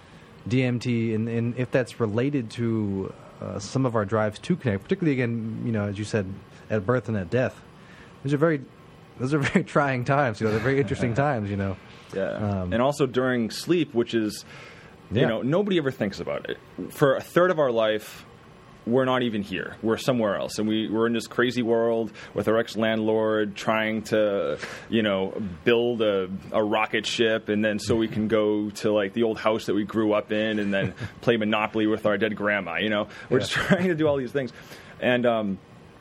D M T, and, and if that's related to uh, some of our drives to connect, particularly, again, you know, as you said, at birth and at death. Those are very Those are very trying times, you know. They're very interesting times, you know. Yeah, um, and also during sleep, which is, you yeah. know, nobody ever thinks about it. For a third of our life, we're not even here. We're somewhere else, and we, we're in this crazy world with our ex-landlord trying to, you know, build a, a rocket ship, and then so we can go to like the old house that we grew up in, and then play Monopoly with our dead grandma. You know, we're yeah. just trying to do all these things, and um,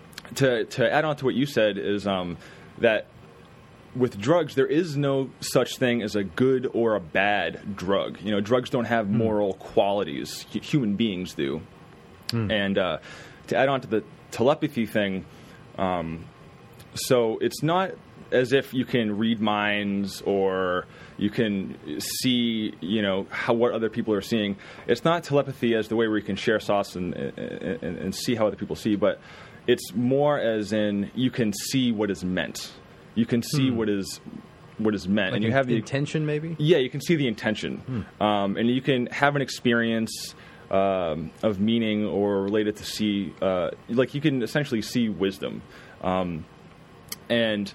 to to add on to what you said is. Um, that with drugs, there is no such thing as a good or a bad drug. You know, drugs don't have moral mm. qualities. H- human beings do. Mm. And uh, to add on to the telepathy thing, um, so it's not as if you can read minds or you can see, you know, how what other people are seeing. It's not telepathy as the way where you can share thoughts and, and, and see how other people see, but it's more as in you can see what is meant. You can see hmm. what is what is meant, like and you have the intention. Maybe yeah, you can see the intention, hmm. um, and you can have an experience um, of meaning or related to see. Uh, like you can essentially see wisdom, um, and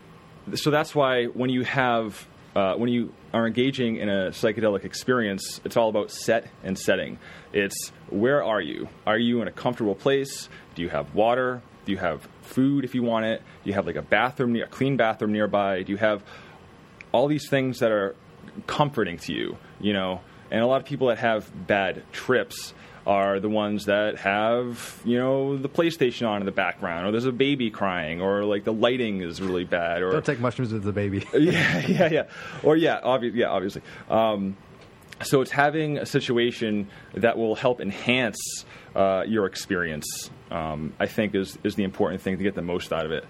so that's why when you have uh, when you are engaging in a psychedelic experience, it's all about set and setting. It's where are you? Are you in a comfortable place? Do you have water? Do you have food if you want it? Do you have like a bathroom, a clean bathroom nearby? Do you have all these things that are comforting to you, you know? And a lot of people that have bad trips are the ones that have, you know, the PlayStation on in the background, or there's a baby crying, or like the lighting is really bad. Or don't take mushrooms with the baby. yeah, yeah, yeah. Or yeah, obvi- yeah, obviously. Um, so it's having a situation that will help enhance uh, your experience. Um, I think is is the important thing to get the most out of it.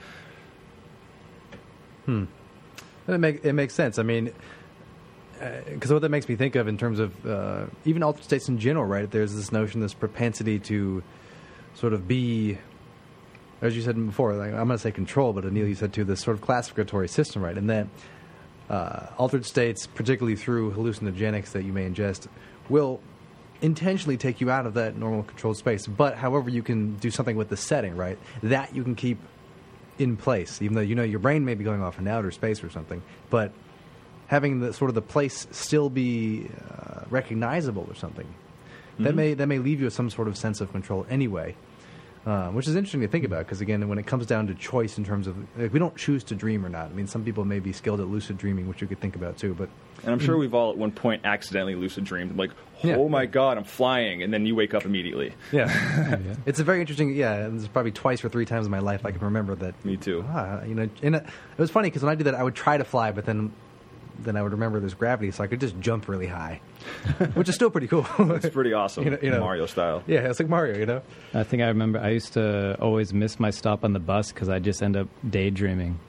Hmm. It, make, it makes sense. I mean, because uh, what that makes me think of in terms of uh, even altered states in general, right? There's this notion, this propensity to sort of be, as you said before, like, I'm going to say control, but Anil, you said too, this sort of classificatory system, right? And that uh, altered states, particularly through hallucinogenics that you may ingest, will intentionally take you out of that normal controlled space. But however, you can do something with the setting, right? That you can keep in place, even though you know your brain may be going off in outer space or something. But having the sort of the place still be uh, recognizable or something, mm-hmm. that may that may leave you with some sort of sense of control anyway. Uh, which is interesting to think about, because again, when it comes down to choice in terms of, like, we don't choose to dream or not. I mean, some people may be skilled at lucid dreaming, which you could think about too. But and I'm sure we've all at one point accidentally lucid dreamed, like, oh yeah. my god, I'm flying, and then you wake up immediately. Yeah, yeah. It's a very interesting. Yeah, there's probably twice or three times in my life I can remember that. Me too. Ah, you know, and it was funny because when I did that, I would try to fly, but then. Then I would remember there's gravity, so I could just jump really high, which is still pretty cool. It's pretty awesome, you know, you know, Mario style. Yeah, it's like Mario, you know? I think I remember I used to always miss my stop on the bus because I just end up daydreaming.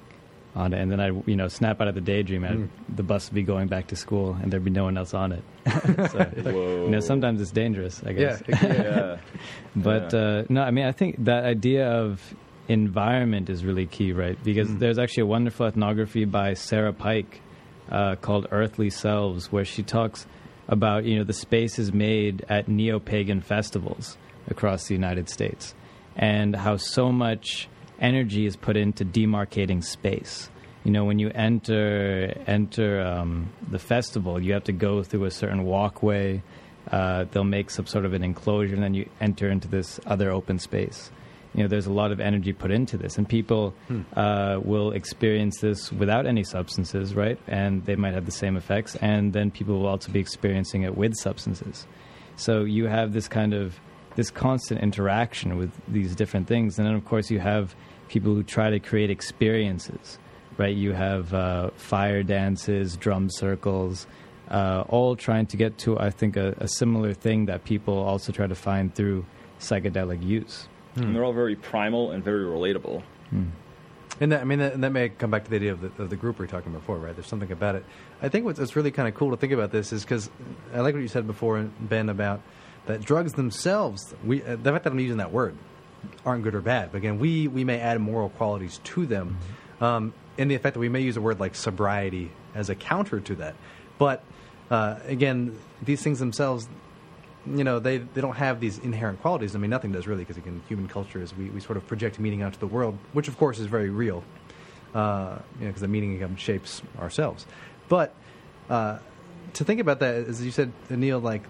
on it, and then I, you know, snap out of the daydream, and mm. the bus would be going back to school, and there'd be no one else on it. So, Whoa. you know, sometimes it's dangerous, I guess. Yeah, yeah. But yeah. Uh, no, I mean, I think that idea of environment is really key, right? Because mm. there's actually a wonderful ethnography by Sarah Pike uh, called Earthly Selves, where she talks about, you know, the spaces made at neo-pagan festivals across the United States, and how so much energy is put into demarcating space. You know, when you enter enter um, the festival, you have to go through a certain walkway. Uh, they'll make some sort of an enclosure, and then you enter into this other open space. You know, there's a lot of energy put into this, and people hmm. uh, will experience this without any substances, right? And they might have the same effects, and then people will also be experiencing it with substances. So you have this kind of this constant interaction with these different things, and then of course you have people who try to create experiences, right? You have uh, fire dances, drum circles, uh, all trying to get to, I think, a, a similar thing that people also try to find through psychedelic use. And they're all very primal and very relatable. Mm. And that, I mean, that, and that may come back to the idea of the, of the group we were talking about before, right? There's something about it. I think what's, what's really kind of cool to think about this is because I like what you said before, Ben, about that drugs themselves, we, uh, the fact that I'm using that word, aren't good or bad. But again, we, we may add moral qualities to them, mm-hmm. um, in the effect that we may use a word like sobriety as a counter to that. But uh, again, these things themselves, you know, they, they don't have these inherent qualities. I mean, nothing does really, because again, human culture is we, we sort of project meaning out to the world, which of course is very real, uh, you know, because the meaning again shapes ourselves. But uh, to think about that, as you said, Neil, like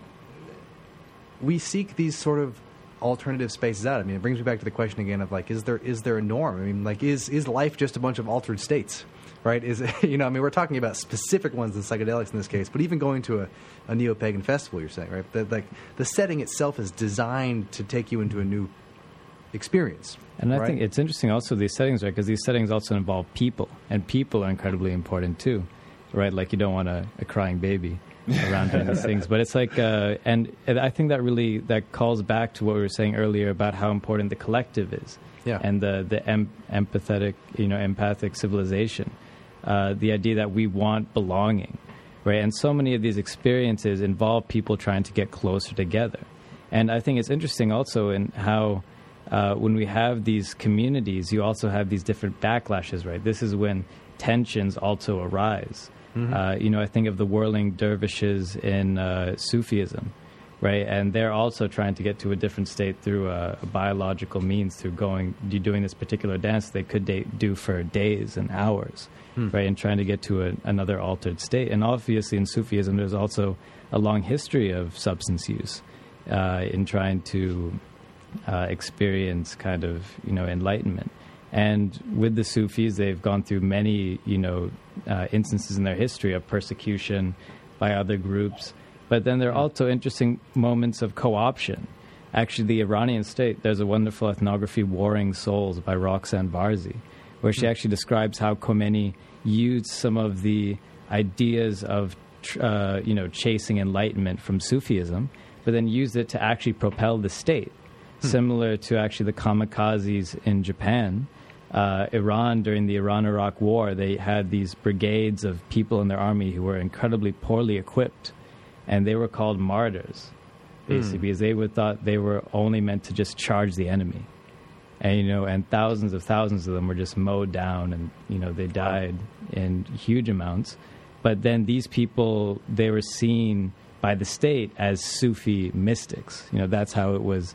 we seek these sort of alternative spaces out. I mean, it brings me back to the question again of like, is there is there a norm? I mean, like, is is life just a bunch of altered states? Right? Is you know? I mean, we're talking about specific ones in psychedelics in this case, but even going to a, a neo-pagan festival, you're saying, right? That like the setting itself is designed to take you into a new experience. And I right? think it's interesting also these settings, right? Because these settings also involve people, and people are incredibly important too, right? Like you don't want a, a crying baby around doing these things, but it's like, uh, and, and I think that really that calls back to what we were saying earlier about how important the collective is, yeah, and the the em- empathetic, you know, empathic civilization. Uh, the idea that we want belonging, right? And so many of these experiences involve people trying to get closer together. And I think it's interesting also in how uh, when we have these communities, you also have these different backlashes, right? This is when tensions also arise. Mm-hmm. Uh, you know, I think of the whirling dervishes in uh, Sufism, right? And they're also trying to get to a different state through a, a biological means, through going, doing this particular dance they could da- do for days and hours. Right, and trying to get to a, another altered state. And obviously in Sufism, there's also a long history of substance use uh, in trying to uh, experience kind of, you know, enlightenment. And with the Sufis, they've gone through many, you know, uh, instances in their history of persecution by other groups. But then there are also interesting moments of co-option. Actually, the Iranian state, there's a wonderful ethnography, Warring Souls, by Roxanne Varzi, where she actually describes how Khomeini used some of the ideas of, uh, you know, chasing enlightenment from Sufism, but then used it to actually propel the state, hmm. similar to actually the kamikazes in Japan. Uh, Iran, during the Iran-Iraq War, they had these brigades of people in their army who were incredibly poorly equipped, and they were called martyrs, basically, hmm. because they would thought they were only meant to just charge the enemy. And, you know, and thousands of thousands of them were just mowed down, and, you know, they died in huge amounts. But then these people, they were seen by the state as Sufi mystics. You know, that's how it was,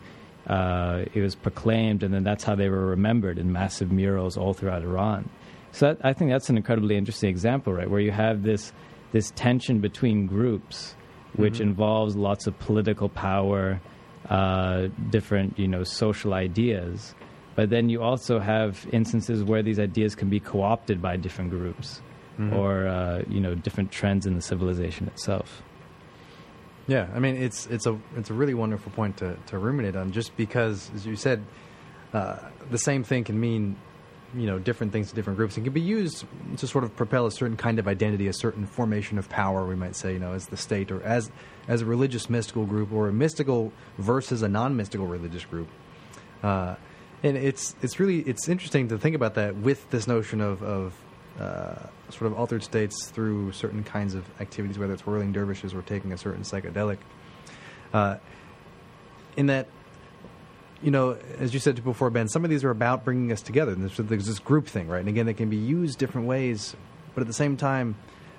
uh, it was proclaimed, and then that's how they were remembered in massive murals all throughout Iran. So that, I think that's an incredibly interesting example, right, where you have this, this tension between groups, which mm-hmm. involves lots of political power, uh, different, you know, social ideas. But then you also have instances where these ideas can be co-opted by different groups, mm-hmm. or uh, you know, different trends in the civilization itself. Yeah, I mean, it's it's a it's a really wonderful point to, to ruminate on. Just because, as you said, uh, the same thing can mean, you know, different things to different groups. It can be used to sort of propel a certain kind of identity, a certain formation of power. We might say, you know, as the state, or as as a religious mystical group, or a mystical versus a non-mystical religious group. Uh, And it's it's really it's interesting to think about that with this notion of, of uh, sort of altered states through certain kinds of activities, whether it's whirling dervishes or taking a certain psychedelic. Uh, in that, you know, as you said before, Ben, some of these are about bringing us together. And there's, there's this group thing, right? And again, they can be used different ways, but at the same time,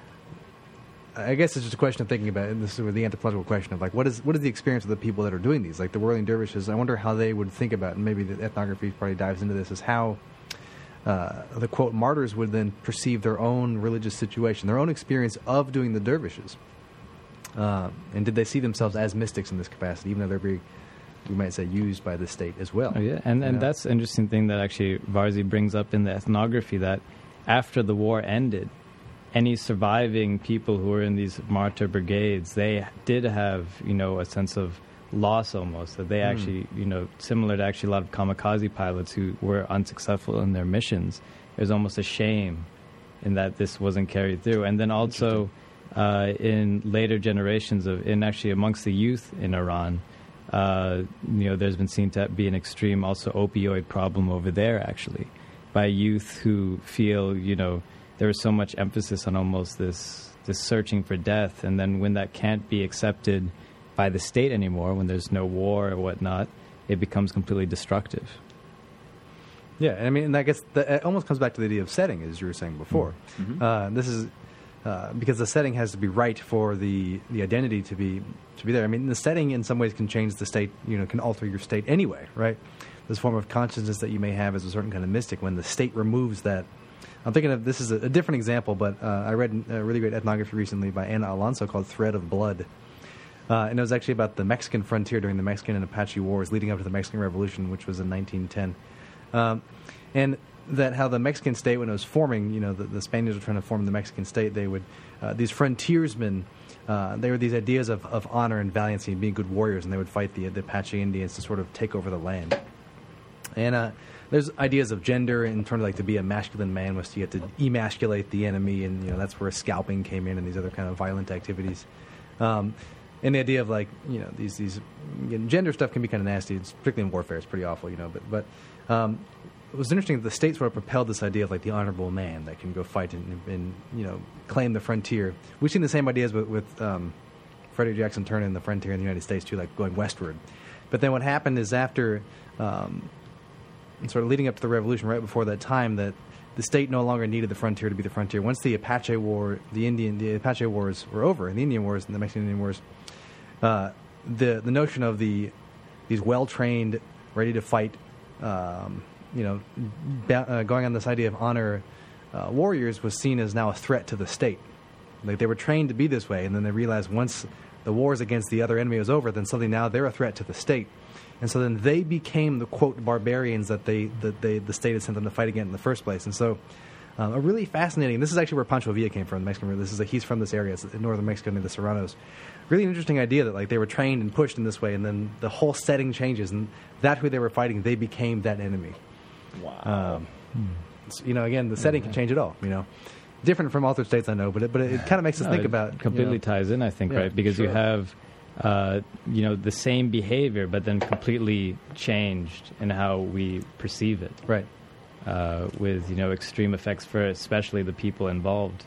I guess it's just a question of thinking about it. And this is the anthropological question of, like, what is what is the experience of the people that are doing these? Like the whirling dervishes, I wonder how they would think about, and maybe the ethnography probably dives into this, is how uh, the, quote, martyrs would then perceive their own religious situation, their own experience of doing the dervishes. Uh, and did they see themselves as mystics in this capacity, even though they're being, we might say, used by the state as well? Oh, yeah, and, and know? That's an interesting thing that actually Varzi brings up in the ethnography, that after the war ended, any surviving people who were in these martyr brigades, they did have, you know, a sense of loss almost, that they mm. actually, you know, similar to actually a lot of kamikaze pilots who were unsuccessful in their missions. There's almost a shame in that this wasn't carried through. And then also uh, in later generations of, in actually amongst the youth in Iran, uh, you know, there's been seen to be an extreme also opioid problem over there actually, by youth who feel, you know, there was so much emphasis on almost this this searching for death, and then when that can't be accepted by the state anymore, when there's no war or whatnot, it becomes completely destructive. Yeah, and I mean, and I guess that it almost comes back to the idea of setting, as you were saying before. Mm-hmm. Uh, this is uh, because the setting has to be right for the, the identity to be to be there. I mean, the setting in some ways can change the state. You know, can alter your state anyway, right? This form of consciousness that you may have as a certain kind of mystic, when the state removes that. I'm thinking of, this is a, a different example, but uh, I read a really great ethnography recently by Ana Alonso called Thread of Blood. Uh, and it was actually about the Mexican frontier during the Mexican and Apache Wars leading up to the Mexican Revolution, which was in nineteen ten. Um, and that how the Mexican state, when it was forming, you know, the, the Spaniards were trying to form the Mexican state, they would, uh, these frontiersmen, uh, they were these ideas of, of honor and valiancy and being good warriors, and they would fight the, the Apache Indians to sort of take over the land. And uh, there's ideas of gender in terms of, like, to be a masculine man was to get to emasculate the enemy, and, you know, that's where scalping came in and these other kind of violent activities. Um, and the idea of, like, you know, these these again, gender stuff can be kind of nasty. It's, particularly in warfare, it's pretty awful, you know. But but um, it was interesting that the state sort of propelled this idea of, like, the honorable man that can go fight and, and you know, claim the frontier. We've seen the same ideas with, with um, Frederick Jackson Turner and the frontier in the United States too, like going westward. But then what happened is after. Um, And sort of leading up to the revolution, right before that time, that the state no longer needed the frontier to be the frontier. Once the Apache War, the Indian, the Apache Wars were over, and the Indian Wars and the Mexican Indian Wars, uh, the the notion of the these well trained, ready to fight, um, you know, ba- uh, going on this idea of honor uh, warriors was seen as now a threat to the state. Like, they were trained to be this way, and then they realized once the wars against the other enemy was over, then suddenly now they're a threat to the state. And so then they became the, quote, barbarians that they that they the state had sent them to fight against in the first place. And so uh, a really fascinating, this is actually where Pancho Villa came from, the Mexican. This is a, he's from this area, it's in northern Mexico near the Serranos. Really interesting idea that, like, they were trained and pushed in this way, and then the whole setting changes, and that who they were fighting, they became that enemy. Wow. Um, hmm. You know, again, the setting mm-hmm. can change it all, you know. Different from altered states, I know, but it, but it, it kind of makes us no, think it about... completely you know, ties in, I think, yeah, right? Because sure. you have... Uh, you know, the same behavior, but then completely changed in how we perceive it. Right. Uh, with, you know, extreme effects for especially the people involved.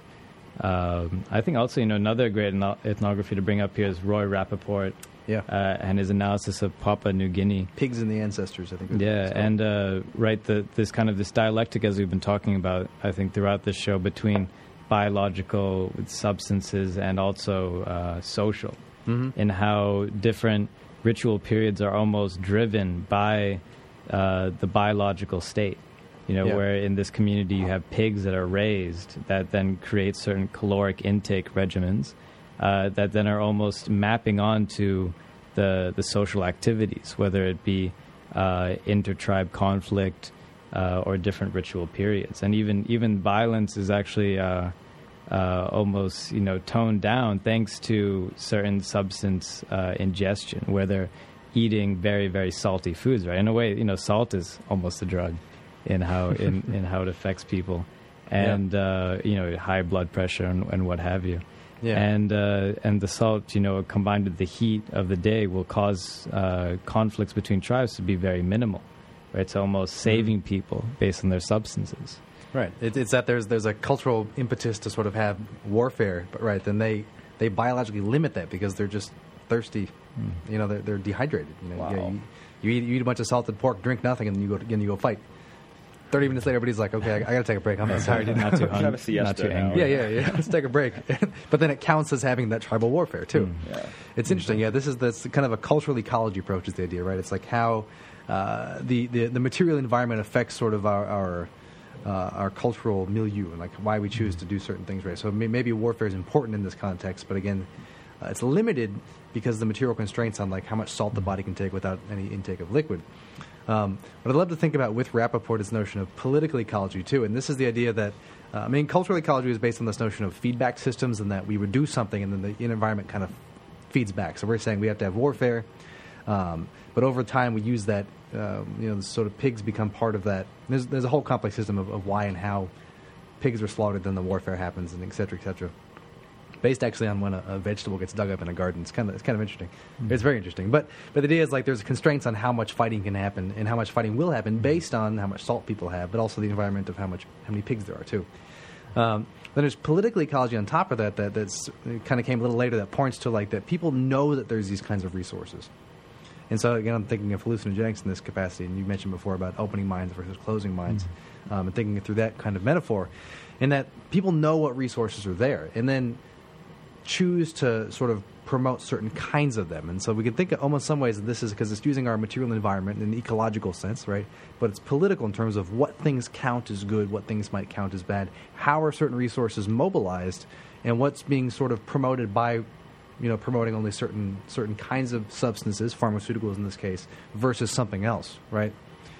Um, I think also, you know, another great ethnography to bring up here is Roy Rappaport. Yeah. Uh, and his analysis of Papua New Guinea. Pigs and the ancestors, I think. Yeah, and, uh, right, the, this kind of this dialectic, as we've been talking about, I think, throughout this show, between biological substances and also uh, social. Mm-hmm. In how different ritual periods are almost driven by uh, the biological state. You know, yeah. where in this community you have pigs that are raised that then create certain caloric intake regimens uh, that then are almost mapping onto the the social activities, whether it be uh, inter-tribe conflict uh, or different ritual periods. And even even violence is actually... Uh, Uh, almost, you know, toned down thanks to certain substance uh, ingestion, where they're eating very, very salty foods, right? In a way, you know, salt is almost a drug in how in, in how it affects people, and yeah. uh, you know, high blood pressure and, and what have you. Yeah. And uh, and the salt, you know, combined with the heat of the day, will cause uh, conflicts between tribes to be very minimal, right? It's almost saving people based on their substances. Right. It, it's that there's there's a cultural impetus to sort of have warfare, but right then they they biologically limit that because they're just thirsty. Mm. You know, they're, they're dehydrated. You know, wow. you, you, you eat you eat a bunch of salted pork, drink nothing, and then you go and you go fight. Thirty minutes later, everybody's like, "Okay, I, I got to take a break. I'm sorry, not too hungry, have a siesta not too now. angry." Yeah, yeah, yeah. Let's take a break. But then it counts as having that tribal warfare too. Mm. Yeah. It's interesting. Yeah, this is this kind of a cultural ecology approach is the idea, right? It's like how uh, the, the the material environment affects sort of our our, uh, our cultural milieu and like why we choose to do certain things, right? So may, maybe warfare is important in this context, but again, uh, it's limited because of the material constraints on like how much salt the body can take without any intake of liquid. Um, but I'd love to think about with Rappaport this notion of political ecology too, and this is the idea that uh, I mean, cultural ecology is based on this notion of feedback systems, and that we would do something, and then the environment kind of feeds back. So we're saying we have to have warfare, um, but over time we use that. Um, you know, sort of pigs become part of that. There's there's a whole complex system of, of why and how pigs are slaughtered, then the warfare happens, and et cetera, et cetera. Based actually on when a, a vegetable gets dug up in a garden. It's kind of it's kind of interesting. Mm-hmm. It's very interesting. But but the idea is like there's constraints on how much fighting can happen and how much fighting will happen based on how much salt people have, but also the environment of how much how many pigs there are too. Um, then there's political ecology on top of that that that's kind of came a little later that points to like that people know that there's these kinds of resources. And so again, I'm thinking of hallucinogenics in this capacity, and you mentioned before about opening minds versus closing minds, mm-hmm. um, and thinking through that kind of metaphor, and that people know what resources are there, and then choose to sort of promote certain kinds of them. And so we can think of almost some ways that this is because it's using our material environment in an ecological sense, right? But it's political in terms of what things count as good, what things might count as bad, how are certain resources mobilized, and what's being sort of promoted by, you know, promoting only certain certain kinds of substances, pharmaceuticals in this case, versus something else, right?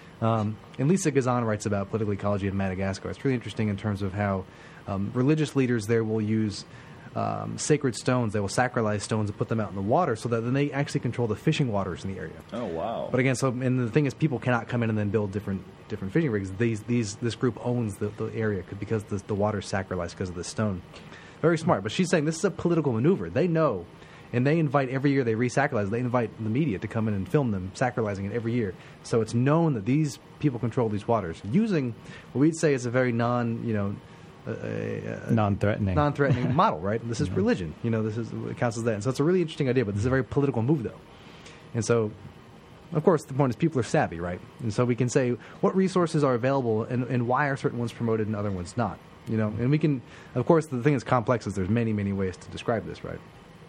Um, and Lisa Gazan writes about political ecology in Madagascar. It's really interesting in terms of how um, religious leaders there will use Um, sacred stones. They will sacralize stones and put them out in the water so that then they actually control the fishing waters in the area. Oh, wow. But again, so and the thing is, people cannot come in and then build different different fishing rigs. These these this group owns the, the area because the, the water is sacralized because of the stone. Very smart. But she's saying this is a political maneuver. They know, and they invite every year they re-sacralize. They invite the media to come in and film them sacralizing it every year. So it's known that these people control these waters using what we'd say is a very non, you know, A, a non-threatening, non-threatening model, right? This is religion, you know. This is it counts as that, and so it's a really interesting idea. But this is a very political move, though. And so, of course, the point is people are savvy, right? And so we can say what resources are available, and, and why are certain ones promoted and other ones not, you know. And we can, of course, the thing is complex. Is there's many, many ways to describe this, right?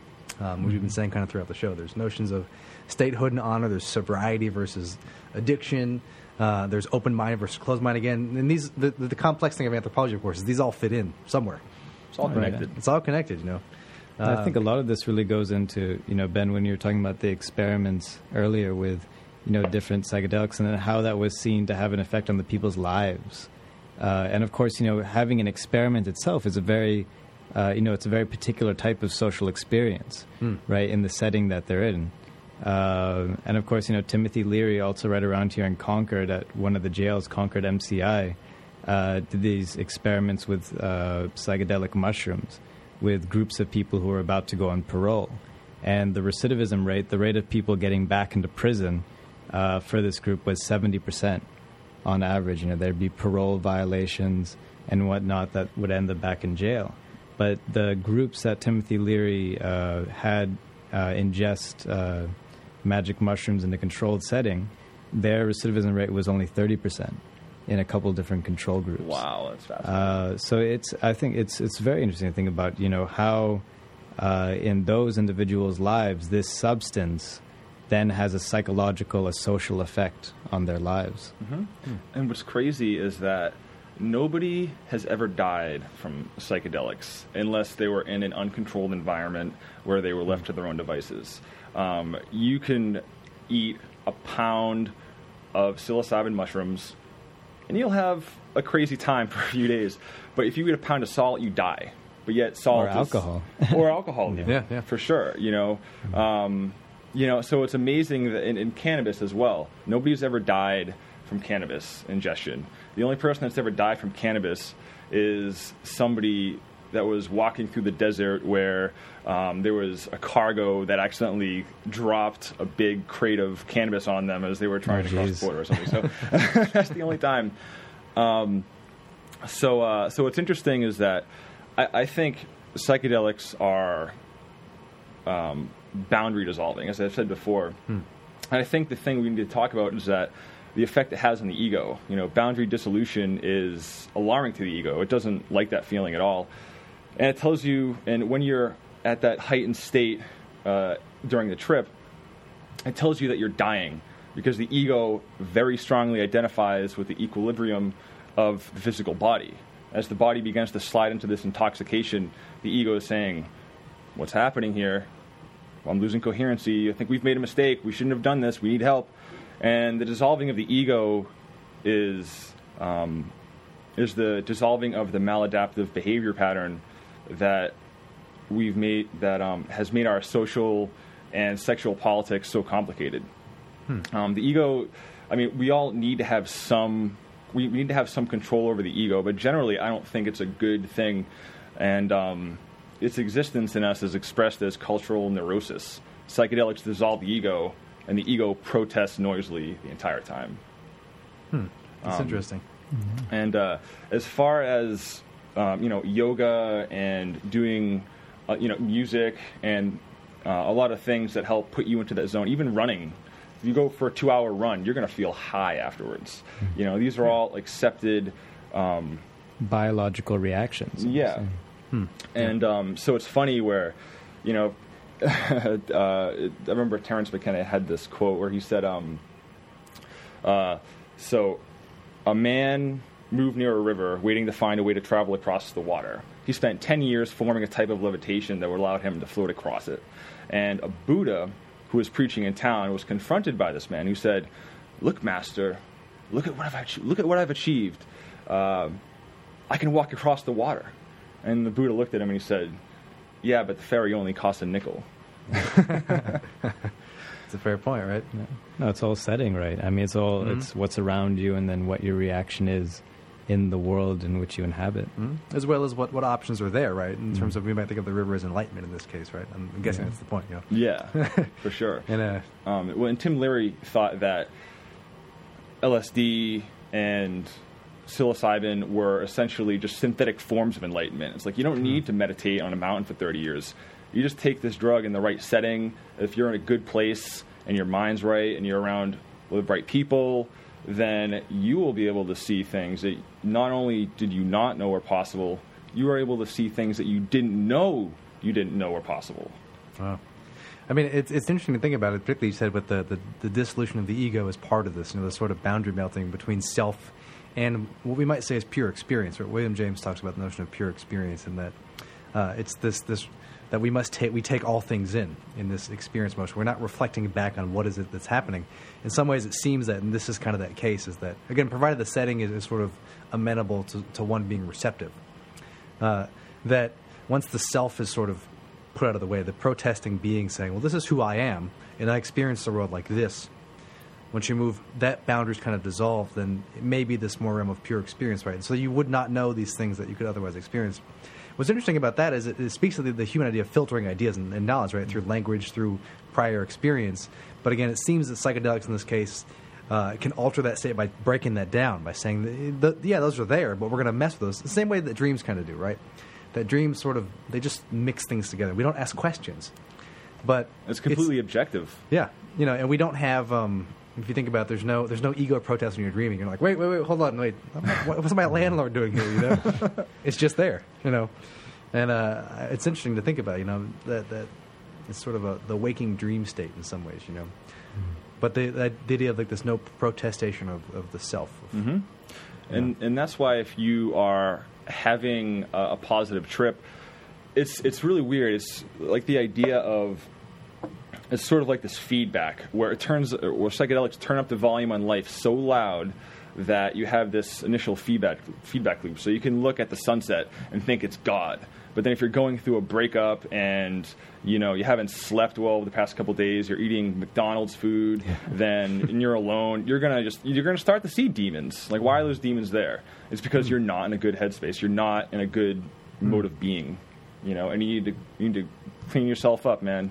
Um, which we've been saying kind of throughout the show. There's notions of statehood and honor. There's sobriety versus addiction. Uh, there's open mind versus closed mind again. And these, the, the, the complex thing of anthropology, of course, is these all fit in somewhere. It's all connected. Right? It's all connected, you know. Uh, I think a lot of this really goes into, you know, Ben, when you were talking about the experiments earlier with, you know, different psychedelics and then how that was seen to have an effect on the people's lives. Uh, and of course, you know, having an experiment itself is a very, uh, you know, it's a very particular type of social experience, hmm. right, in the setting that they're in. Uh, and of course, you know, Timothy Leary, also right around here in Concord, at one of the jails, Concord M C I, uh, did these experiments with uh, psychedelic mushrooms with groups of people who were about to go on parole. And the recidivism rate, the rate of people getting back into prison uh, for this group was seventy percent on average. You know, there'd be parole violations and whatnot that would end them back in jail. But the groups that Timothy Leary uh, had uh, ingest uh, magic mushrooms in a controlled setting, their recidivism rate was only thirty percent in a couple different control groups. Wow, that's fascinating. Uh, so it's, I think it's it's very interesting to think about, you know, how uh, in those individuals' lives this substance then has a psychological, a social effect on their lives. Mm-hmm. Mm. And what's crazy is that nobody has ever died from psychedelics unless they were in an uncontrolled environment where they were left to their own devices. Um, you can eat a pound of psilocybin mushrooms, and you'll have a crazy time for a few days. But if you eat a pound of salt, you die. But yet salt or is, alcohol, or alcohol, yeah. yeah, yeah, for sure. You know, mm-hmm. um, you know. So it's amazing that in, in cannabis as well, nobody's ever died from cannabis ingestion. The only person that's ever died from cannabis is somebody that was walking through the desert where um, there was a cargo that accidentally dropped a big crate of cannabis on them as they were trying oh, to cross the border or something. So that's the only time. Um, so uh, so what's interesting is that I, I think psychedelics are um, boundary dissolving, as I've said before. Hmm. And I think the thing we need to talk about is that the effect it has on the ego. You know, boundary dissolution is alarming to the ego. It doesn't like that feeling at all. And it tells you, and when you're at that heightened state uh, during the trip, it tells you that you're dying because the ego very strongly identifies with the equilibrium of the physical body. As the body begins to slide into this intoxication, the ego is saying, what's happening here? Well, I'm losing coherency. I think we've made a mistake. We shouldn't have done this. We need help. And the dissolving of the ego is um, is the dissolving of the maladaptive behavior pattern that we've made that um, has made our social and sexual politics so complicated. Hmm. Um, the ego, I mean, we all need to have some. We, we need to have some control over the ego, but generally, I don't think it's a good thing. And um, its existence in us is expressed as cultural neurosis. Psychedelics dissolve the ego, and the ego protests noisily the entire time. Hmm. That's um, interesting. Mm-hmm. And uh, as far as um, you know, yoga and doing uh, you know music and uh, a lot of things that help put you into that zone, even running. If you go for a two-hour run, you're going to feel high afterwards. Mm-hmm. You know, these are all accepted um, biological reactions. Yeah. Hmm. And um, so it's funny where, you know, uh, I remember Terence McKenna had this quote where he said, um, uh, so a man moved near a river waiting to find a way to travel across the water. He spent ten years forming a type of levitation that would allow him to float across it. And a Buddha who was preaching in town was confronted by this man who said, look, master, look at what I've, achieved. Look at what I've achieved. Uh, I can walk across the water. And the Buddha looked at him and he said, yeah, but the ferry only costs a nickel. It's a fair point, right? Yeah. No, it's all setting, right? I mean, it's all Mm-hmm. it's what's around you and then what your reaction is in the world in which you inhabit. Mm-hmm. As well as what, what options are there, right? In Mm-hmm. terms of, we might think of the river as enlightenment in this case, right? I'm guessing Yeah. that's the point, you know? Yeah, for sure. And, uh, Um, well, and Tim Leary thought that L S D and psilocybin were essentially just synthetic forms of enlightenment. It's like you don't need to meditate on a mountain for thirty years. You just take this drug in the right setting. If you're in a good place and your mind's right and you're around the right people, then you will be able to see things that not only did you not know were possible, you were able to see things that you didn't know you didn't know were possible. Wow. I mean, it's it's interesting to think about it, particularly you said with the, the, the dissolution of the ego as part of this, you know, the sort of boundary melting between self and what we might say is pure experience. Right? William James talks about the notion of pure experience, and that uh, it's this this that we must take we take all things in in this experience motion. We're not reflecting back on what is it that's happening. In some ways, it seems that, and this is kind of that case, is that again, provided the setting is, is sort of amenable to, to one being receptive, uh, that once the self is sort of put out of the way, the protesting being saying, well, this is who I am, and I experience the world like this. Once you move, that boundary's kind of dissolved, then it may be this more realm of pure experience, right? And so you would not know these things that you could otherwise experience. What's interesting about that is it, it speaks to the, the human idea of filtering ideas and, and knowledge, right, through language, through prior experience. But again, it seems that psychedelics in this case uh, can alter that state by breaking that down, by saying, the, the, yeah, those are there, but we're going to mess with those. The same way that dreams kind of do, right? That dreams sort of, they just mix things together. We don't ask questions. But It's completely objective. Yeah. You know, and we don't have... Um, if you think about it, there's no there's no ego protest when you're dreaming. You're like, wait, wait, wait, hold on, wait. What, what's my landlord doing here, you know? It's just there, you know? And uh, it's interesting to think about, you know, that, that it's sort of a, the waking dream state in some ways, you know? Mm-hmm. But the, that, the idea of like this no protestation of, of the self. Of, Mm-hmm. And and that's why if you are having a, a positive trip, it's it's really weird. It's like the idea of... It's sort of like this feedback where it turns, where psychedelics turn up the volume on life so loud that you have this initial feedback feedback loop. So you can look at the sunset and think it's God, but then if you're going through a breakup and you know you haven't slept well over the past couple of days, you're eating McDonald's food, yeah. then and you're alone, you're gonna just you're gonna start to see demons. Like, why are those demons there? It's because mm. you're not in a good headspace. You're not in a good mm. mode of being. You know, and you need to you need to clean yourself up, man.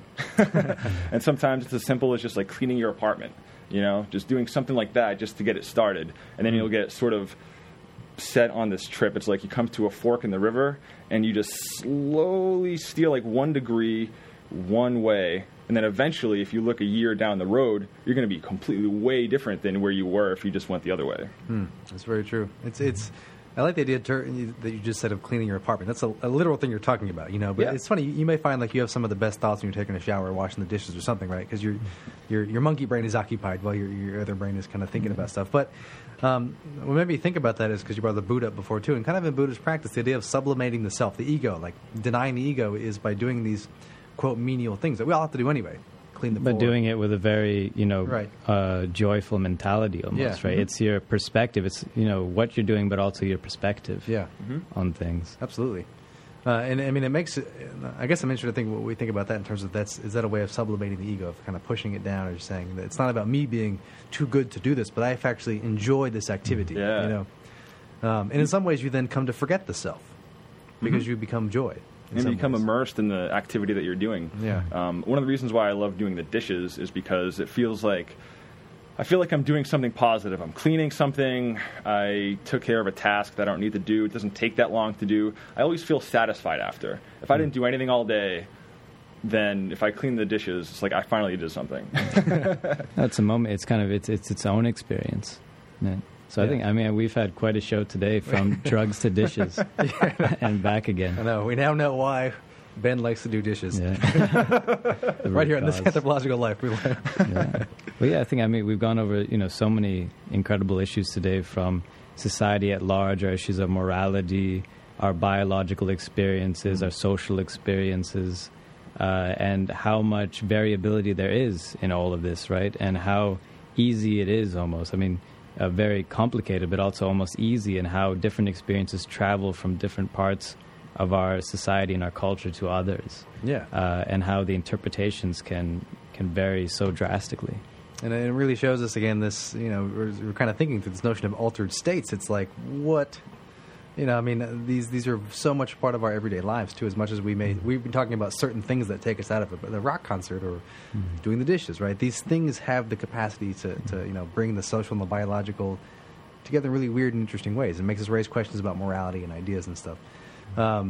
And sometimes it's as simple as just like cleaning your apartment. You know, just doing something like that just to get it started, and then you'll get sort of set on this trip. It's like you come to a fork in the river, and you just slowly steer like one degree one way. And then eventually, if you look a year down the road, you're going to be completely way different than where you were if you just went the other way. Hmm. That's very true. It's it's. I like the idea ter- that you just said of cleaning your apartment. That's a, a literal thing you're talking about, you know. But yeah. it's funny. You, you may find like you have some of the best thoughts when you're taking a shower or washing the dishes or something, right? Because your your your monkey brain is occupied while your your other brain is kind of thinking about stuff. But um, what made me think about that is because you brought the Buddha up before too, and kind of in Buddhist practice, the idea of sublimating the self, the ego, like denying the ego, is by doing these quote menial things that we all have to do anyway. Clean the floor. But doing it with a very, you know, right. uh, joyful mentality almost, yeah. right? Mm-hmm. It's your perspective. It's, you know, what you're doing, but also your perspective yeah. mm-hmm. on things. Absolutely. Uh, and, I mean, it makes it, I guess I'm interested to think what we think about that in terms of that's, is that a way of sublimating the ego, of kind of pushing it down, or just saying that it's not about me being too good to do this, but I actually enjoy this activity, yeah. you know? Um, and in some ways, you then come to forget the self because mm-hmm. you become joy. And you become ways. immersed in the activity that you're doing. Yeah. Um, one of the reasons why I love doing the dishes is because it feels like I feel like I'm doing something positive. I'm cleaning something. I took care of a task that I don't need to do. It doesn't take that long to do. I always feel satisfied after. If I didn't do anything all day, then if I clean the dishes, it's like I finally did something. That's a moment. It's kind of it's it's its own experience. Yeah. So yeah. I think, I mean, we've had quite a show today from drugs to dishes and back again. I know. We now know why Ben likes to do dishes. Yeah. Right here in This Anthropological Life. We learn. Yeah. Well, yeah, I think, I mean, we've gone over, you know, so many incredible issues today, from society at large, our issues of morality, our biological experiences, mm-hmm. our social experiences, uh, and how much variability there is in all of this, right? And how easy it is almost. I mean, Uh, very complicated, but also almost easy, and how different experiences travel from different parts of our society and our culture to others. Yeah. Uh, and how the interpretations can can vary so drastically. And it really shows us, again, this, you know, we're, we're kind of thinking through this notion of altered states. It's like, what, you know, I mean, these these are so much part of our everyday lives, too, as much as we may, we've been talking about certain things that take us out of it, but the rock concert or mm-hmm. doing the dishes, right? These things have the capacity to, to, you know, bring the social and the biological together in really weird and interesting ways. It makes us raise questions about morality and ideas and stuff. Um,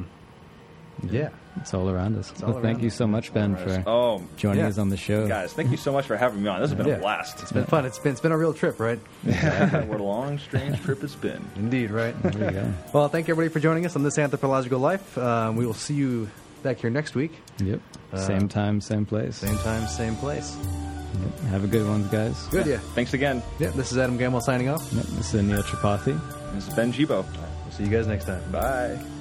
yeah. yeah. It's all around us. All well, thank around you us. so much, Ben, for oh, joining yeah. us on the show. Guys, thank you so much for having me on. This has been yeah. a blast. It's been fun. It's been, it's been a real trip, right? Yeah. What a long, strange trip it's been. Indeed, right? There you go. Well, thank you, everybody, for joining us on This Anthropological Life. Um, we will see you back here next week. Yep. Uh, same time, same place. Same time, same place. Yep. Have a good one, guys. Good, yeah. Thanks again. Yeah, this is Adam Gamble signing off. Yep. This is Neil Tripathi. This is Ben Gibo. We'll see you guys next time. Bye.